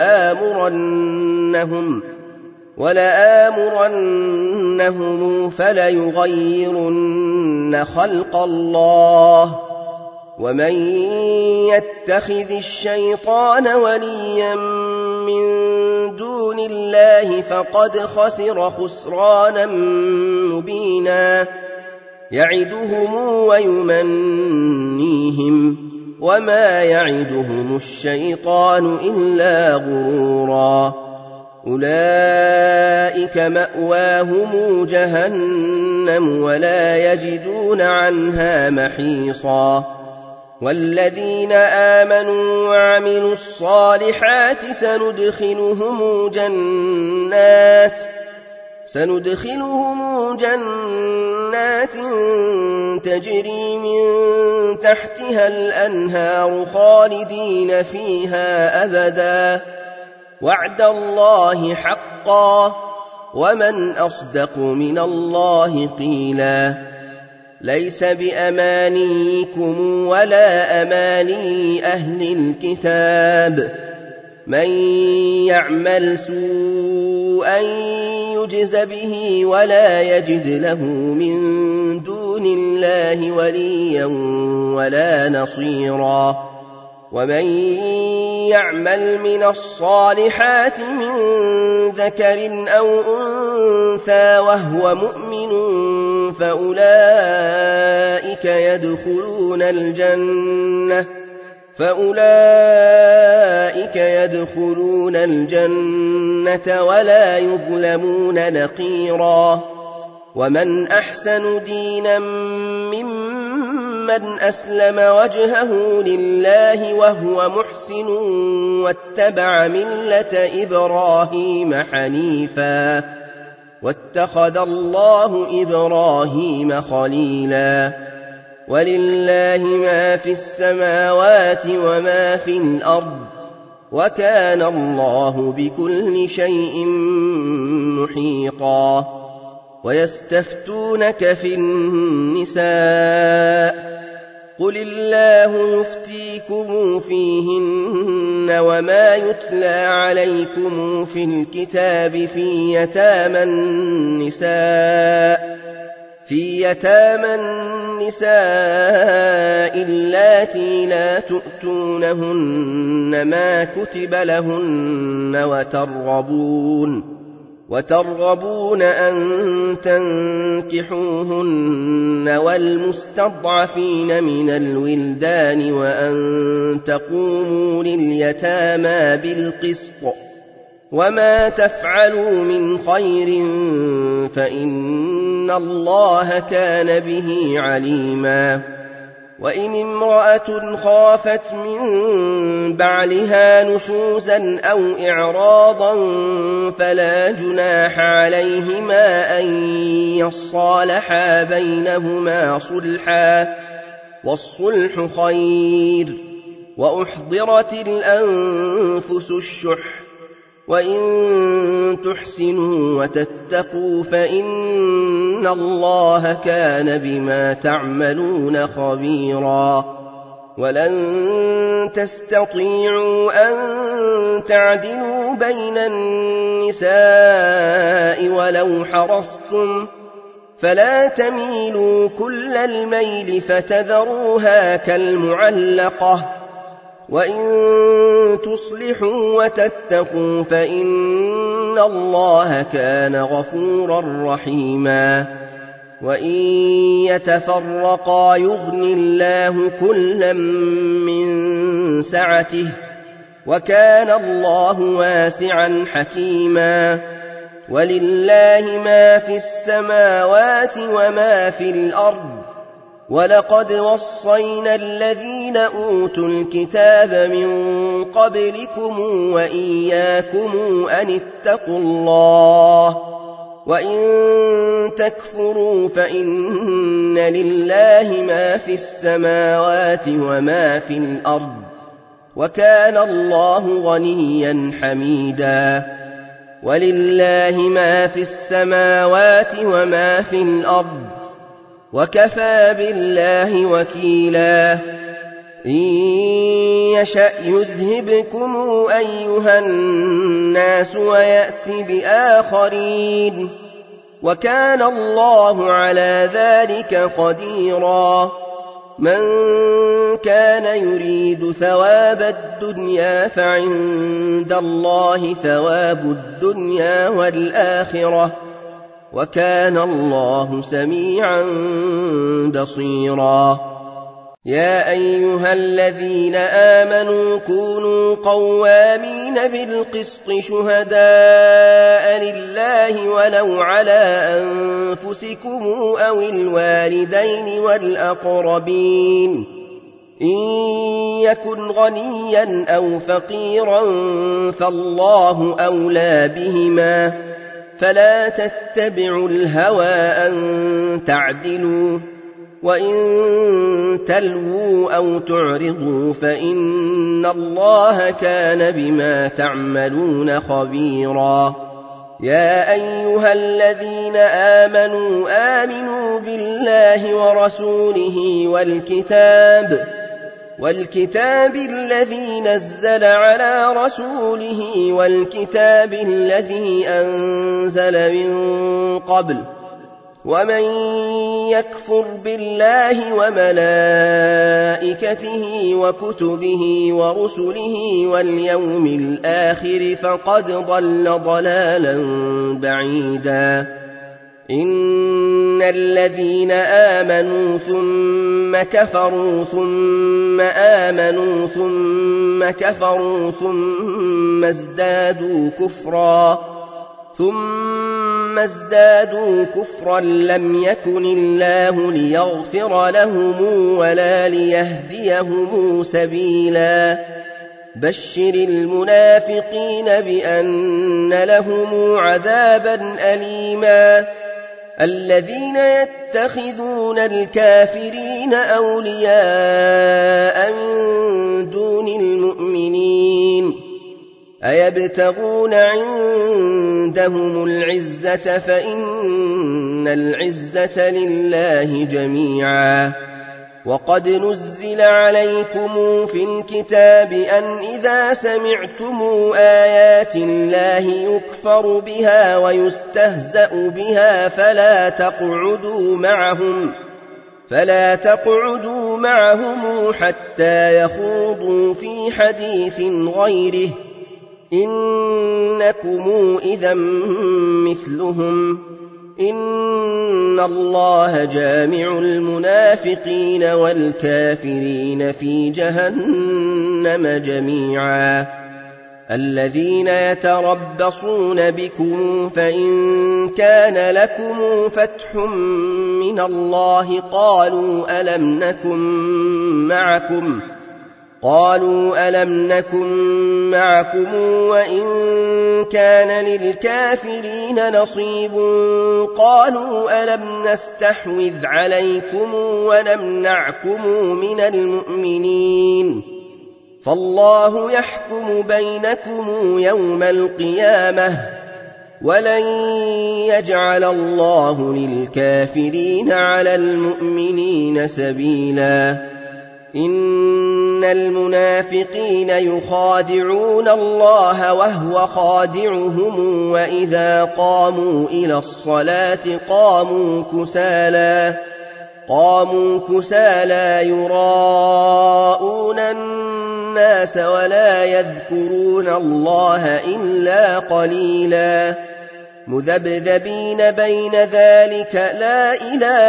ولآمرنهم فليغيرن خلق الله ومن يتخذ الشيطان وليا من دون الله فقد خسر خسرانا مبينا يعدهم ويمنيهم وما يعدهم الشيطان إلا غرورا أولئك مأواهم جهنم ولا يجدون عنها محيصا والذين آمنوا وعملوا الصالحات سندخلهم جنات تجري من تحتها الأنهار خالدين فيها أبدا وعد الله حقا ومن أصدق من الله قيلا ليس بأمانيكم ولا أماني أهل الكتاب من يعمل سوءا يجز به ولا يجد له من دون الله وليا ولا نصيرا ومن يعمل من الصالحات من ذكر أو أنثى وهو مؤمن فأولئك يدخلون الجنة ولا يظلمون نقيرا ومن أحسن دينا ممن أسلم وجهه لله وهو محسن واتبع ملة إبراهيم حنيفا واتخذ الله إبراهيم خليلا ولله ما في السماوات وما في الأرض وكان الله بكل شيء محيطا ويستفتونك في النساء قل الله يفتيكم فيهن وما يتلى عليكم في الكتاب في يتامى النساء اللاتي لا تؤتونهن ما كتب لهن وترغبون أن تنكحوهن والمستضعفين من الولدان وأن تقوموا لليتامى بالقسط وما تفعلوا من خير فإن الله كان به عليما وإن امرأة خافت من بعلها نشوزا أو إعراضا فلا جناح عليهما أن يصالحا بينهما صلحا والصلح خير وأحضرت الأنفس الشح وإن تحسنوا وتتقوا فإن الله كان بما تعملون خبيرا ولن تستطيعوا أن تعدلوا بين النساء ولو حرصتم فلا تميلوا كل الميل فتذروها كالمعلقة وإن تصلحوا وتتقوا فإن الله كان غفورا رحيما وإن يتفرقا يغن الله كلا من سعته وكان الله واسعا حكيما ولله ما في السماوات وما في الأرض ولقد وصينا الذين أوتوا الكتاب من قبلكم وإياكم أن اتقوا الله وإن تكفروا فإن لله ما في السماوات وما في الأرض وكان الله غنيا حميدا ولله ما في السماوات وما في الأرض وكفى بالله وكيلا إن يشأ يذهبكم أيها الناس ويأت بآخرين وكان الله على ذلك قديرا من كان يريد ثواب الدنيا فعند الله ثواب الدنيا والآخرة وكان الله سميعا بصيرا يا أيها الذين آمنوا كونوا قوامين بالقسط شهداء لله ولو على أنفسكم أو الوالدين والأقربين إن يكن غنيا أو فقيرا فالله أولى بهما فلا تتبعوا الهوى أن تعدلوا وإن تلووا أو تعرضوا فإن الله كان بما تعملون خبيرا يا أيها الذين آمنوا بالله ورسوله والكتاب الذي نزل على رسوله والكتاب الذي أنزل من قبل ومن يكفر بالله وملائكته وكتبه ورسله واليوم الآخر فقد ضل ضلالا بعيدا إن الذين آمنوا ثم كفروا ثم آمنوا ثم كفروا ثم ازدادوا كفرا ثم ثم ازدادوا كفرا لم يكن الله ليغفر لهم ولا ليهديهم سبيلا بشر المنافقين بأن لهم عذابا أليما الذين يتخذون الكافرين أولياء من دون المؤمنين أيبتغون عندهم العزة فإن العزة لله جميعا وقد نزل عليكم في الكتاب أن إذا سمعتم آيات الله يكفر بها ويستهزأ بها فلا تقعدوا معهم حتى يخوضوا في حديث غيره إنكم إذا مثلهم إن الله جامع المنافقين والكافرين في جهنم جميعا الذين يتربصون بكم فإن كان لكم فتح من الله قالوا ألم نكن معكم وإن كان للكافرين نصيب قالوا ألم نستحوذ عليكم ونمنعكم من المؤمنين فالله يحكم بينكم يوم القيامة ولن يجعل الله للكافرين على المؤمنين سبيلا إن المنافقين يخادعون الله وهو خادعهم وإذا قاموا إلى الصلاة قاموا كسالى يراءون الناس ولا يذكرون الله إلا قليلا مذبذبين بين ذلك لا إله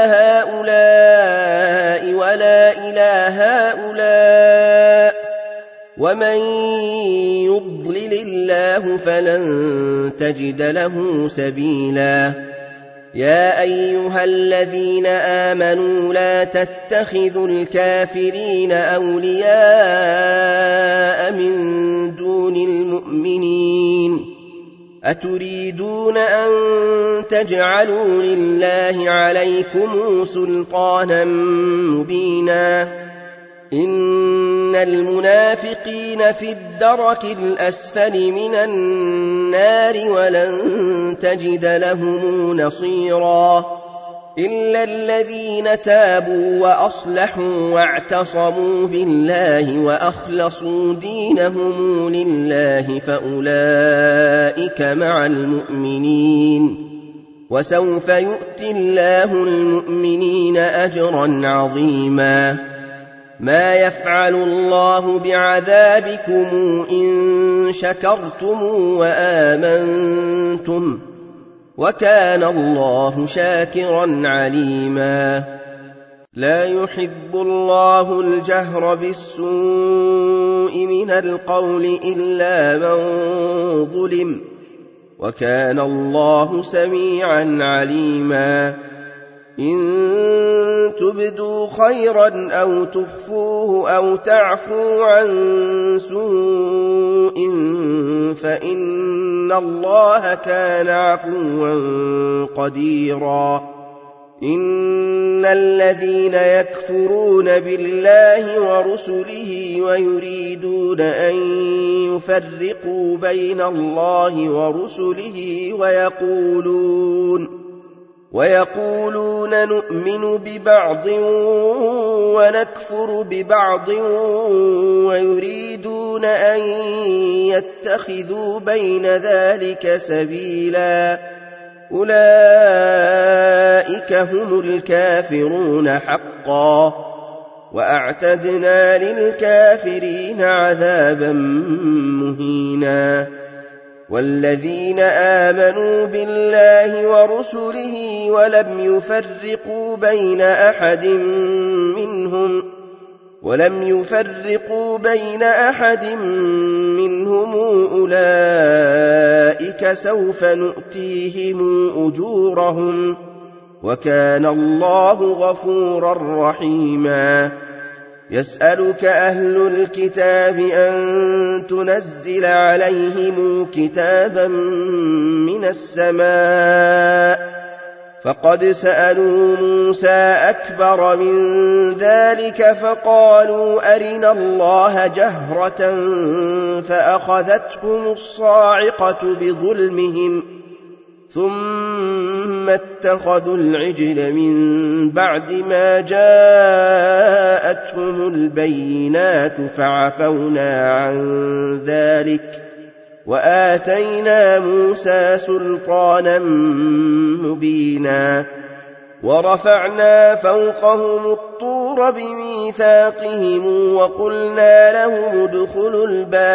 هؤلاء ولا إله هؤلاء ومن يضلل الله فلن تجد له سبيلا يا أيها الذين آمنوا لا تتخذوا الكافرين أولياء من دون المؤمنين أتريدون أن تجعلوا لله عليكم سلطانا مبينا إن المنافقين في الدرك الأسفل من النار ولن تجد لهم نصيرا إلا الذين تابوا وأصلحوا واعتصموا بالله وأخلصوا دينهم لله فأولئك مع المؤمنين وسوف يؤتي الله المؤمنين أجرا عظيما ما يفعل الله بعذابكم إن شكرتم وآمنتم وكان الله شاكرا عليما لا يحب الله الجهر بالسوء من القول إلا من ظلم وكان الله سميعا عليما إن تبدوا خيرا أو تخفوه أو تعفوا عن سوء فإن الله كان عفوا قديرا إن الذين يكفرون بالله ورسله ويريدون أن يفرقوا بين الله ورسله ويقولون نؤمن ببعض ونكفر ببعض ويريدون أن يتخذوا بين ذلك سبيلا أولئك هم الكافرون حقا وأعتدنا للكافرين عذابا مهينا والذين آمنوا بالله ورسله ولم يفرقوا بين أحد منهم ولم يفرقوا بين أحد منهم أولئك سوف نؤتيهم أجورهم وكان الله غفورا رحيما يسألك أهل الكتاب أن تنزل عليهم كتابا من السماء فقد سألوا موسى أكبر من ذلك فقالوا أرنا الله جهرة فأخذتهم الصاعقة بظلمهم ثم اتخذوا العجل من بعد ما جاءتهم البينات فعفونا عن ذلك وآتينا موسى سلطانا مبينا ورفعنا فوقهم الطور بميثاقهم وقلنا لهم ادخلوا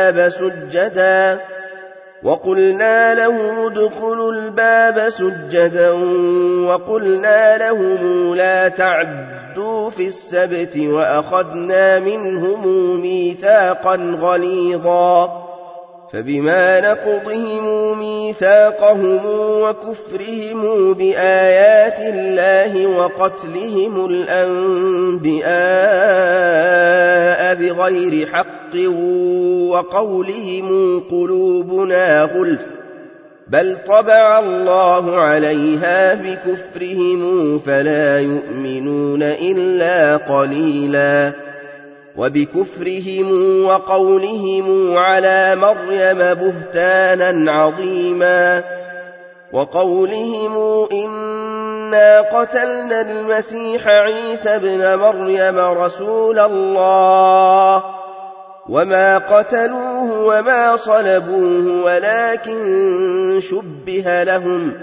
الباب سجدا وقلنا لهم لا تعدوا في السبت وأخذنا منهم ميثاقا غليظا فبما نقضهم ميثاقهم وكفرهم بآيات الله وقتلهم الأنبياء بغير حق وقولهم قلوبنا غلف بل طبع الله عليها بكفرهم فلا يؤمنون إلا قليلا وبكفرهم وقولهم على مريم بهتانا عظيما وقولهم إنا قتلنا المسيح عيسى ابن مريم رسول الله وما قتلوه وما صلبوه ولكن شبه لهم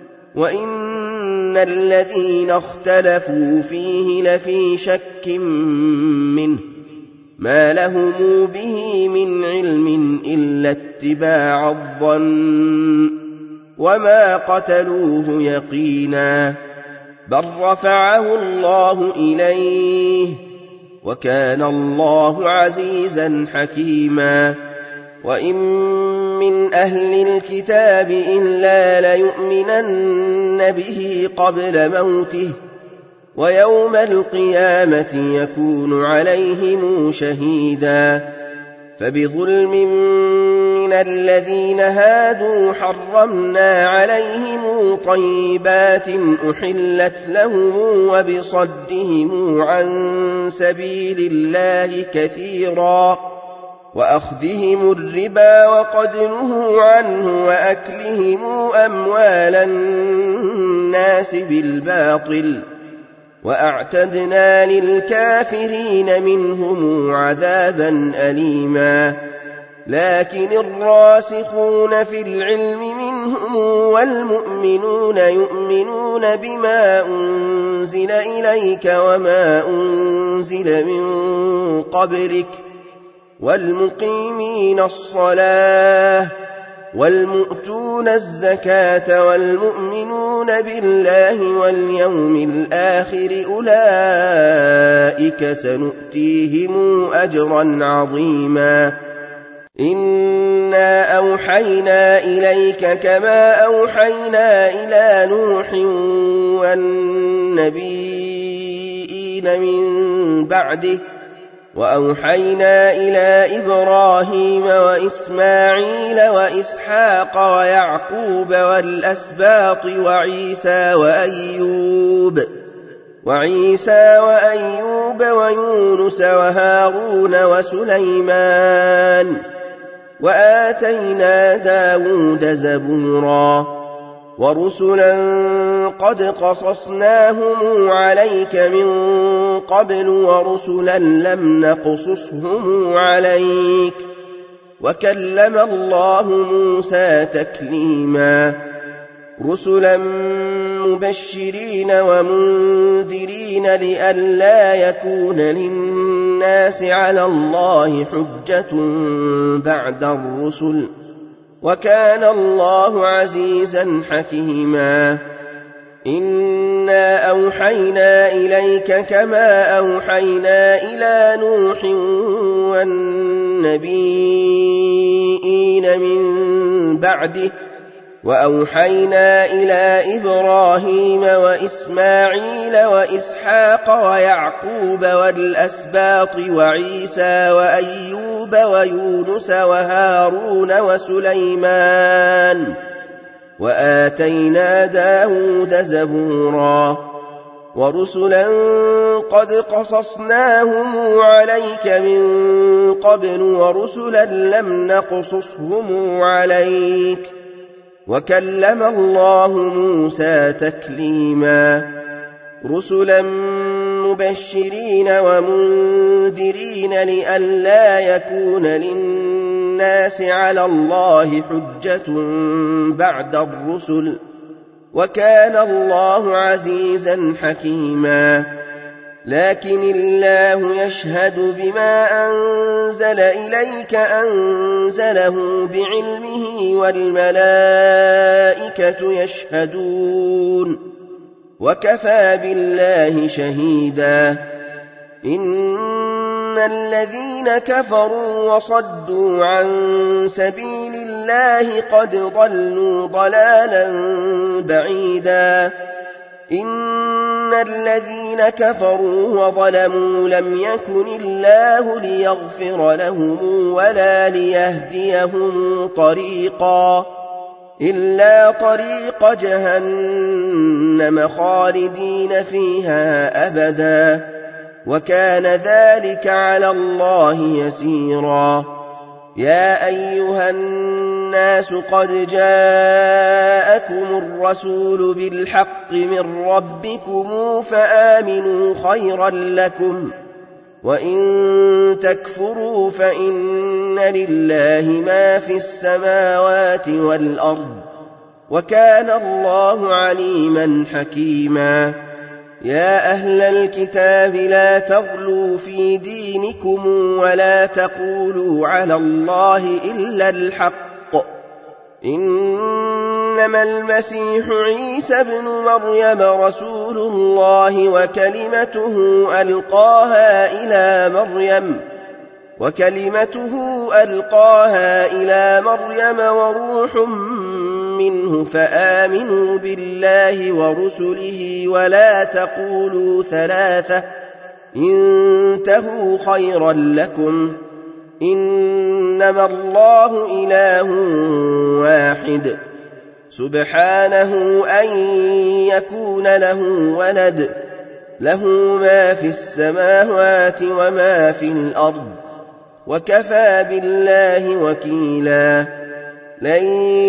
وإن الذين اختلفوا فيه لفي شك منه ما لهم به من علم إلا اتباع الظن وما قتلوه يقينا بل رفعه الله إليه وكان الله عزيزا حكيما وإن من أهل الكتاب إلا ليؤمنن به قبل موته ويوم القيامة يكون عليهم شهيدا فبظلم من الذين هادوا حرمنا عليهم طيبات أحلت لهم وبصدهم عن سبيل الله كثيرا وأخذهم الربا وقد نهوا عنه وأكلهم أموال الناس بالباطل وأعتدنا للكافرين منهم عذابا أليما لكن الراسخون في العلم منهم والمؤمنون يؤمنون بما أنزل إليك وما أنزل من قبلك والمقيمين الصلاة والمؤتون الزكاة والمؤمنون بالله واليوم الآخر أولئك سنؤتيهم أجرا عظيما إنا أوحينا إليك كما أوحينا إلى نوح والنبيين من بعده وأوحينا إلى إبراهيم وإسماعيل وإسحاق ويعقوب والأسباط وعيسى وأيوب ويونس وهارون وسليمان وآتينا داود زبورا ورسلا قد قصصناهم عليك من قبل ورسلا لم نقصصهم عليك وكلم الله موسى تكليما رسلا مبشرين ومنذرين لئلا يكون للناس على الله حجة بعد الرسل وكان الله عزيزا حكيما إنا أوحينا إليك كما أوحينا إلى نوح والنبيين من بعده وأوحينا إلى إبراهيم وإسماعيل وإسحاق ويعقوب والأسباط وعيسى وأيوب ويونس وهارون وسليمان وآتينا داود زبورا ورسلا قد قصصناهم عليك من قبل ورسلا لم نقصصهم عليك وكلم الله موسى تكليما رسلا مبشرين ومنذرين لئلا يكون للناس على الله حجة بعد الرسل وكان الله عزيزا حكيما لكن الله يشهد بما أنزل إليك أنزله بعلمه والملائكة يشهدون وكفى بالله شهيدا إن الذين كفروا وصدوا عن سبيل الله قد ضلوا ضلالا بعيدا إن الذين كفروا وظلموا لم يكن الله ليغفر لهم ولا ليهديهم طريقا إلا طريق جهنم خالدين فيها أبدا وكان ذلك على الله يسيرا يا أيها الناس قد جاءكم الرسول بالحق من ربكم فآمنوا خيرا لكم وإن تكفروا فإن لله ما في السماوات والأرض وكان الله عليما حكيما يا أهل الكتاب لا تغلوا في دينكم ولا تقولوا على الله إلا الحق إنما المسيح عيسى ابن مريم رسول الله وكلمته ألقاها إلى مريم وروح منه فآمنوا بالله ورسله ولا تقولوا ثلاثة انتهوا خيرا لكم إنما الله إله واحد سبحانه أن يكون له ولد له ما في السماوات وما في الأرض وكفى بالله وكيلا لن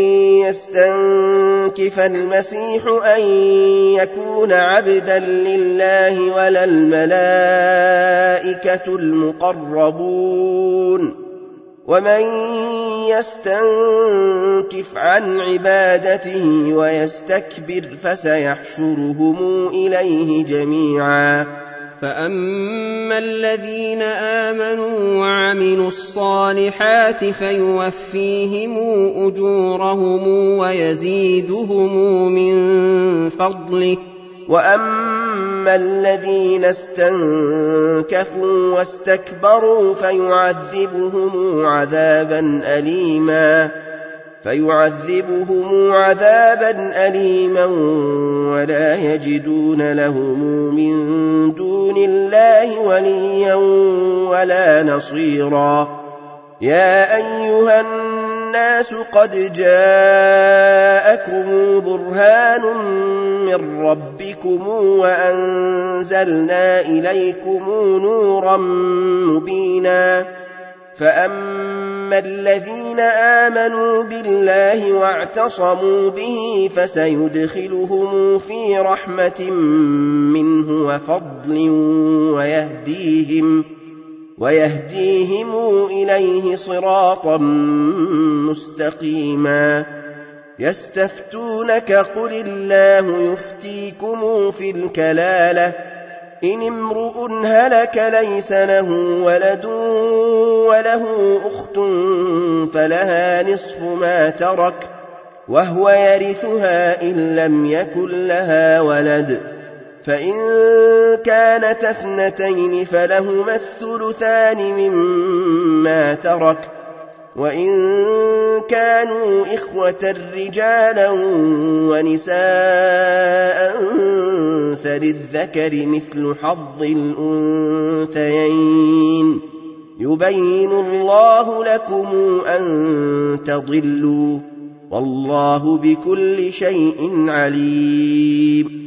يستنكف المسيح أن يكون عبدا لله ولا الملائكة المقربون ومن يستنكف عن عبادته ويستكبر فسيحشرهم إليه جميعا فأما الذين آمنوا وعملوا الصالحات فيوفيهم أجورهم ويزيدهم من فضله وأما الذين استنكفوا واستكبروا فيعذبهم عذابا أليما ولا يجدون لهم من دون الله وليا ولا نصيرا يا أيها الناس قد جاءكم برهان من ربكم وأنزلنا إليكم نورا مبينا فأما الذين آمنوا بالله واعتصموا به فسيدخلهم في رحمة منه وفضل ويهديهم إليه صراطا مستقيما يستفتونك قل الله يفتيكم في الكلالة إن امرؤ هلك ليس له ولد وله أخت فلها نصف ما ترك وهو يرثها إن لم يكن لها ولد فإن كانت اثنتين فلهما الثلثان مما ترك وإن كانوا إخوة رجالا ونساء فللذكر مثل حظ الأنثيين يبين الله لكم أن تضلوا والله بكل شيء عليم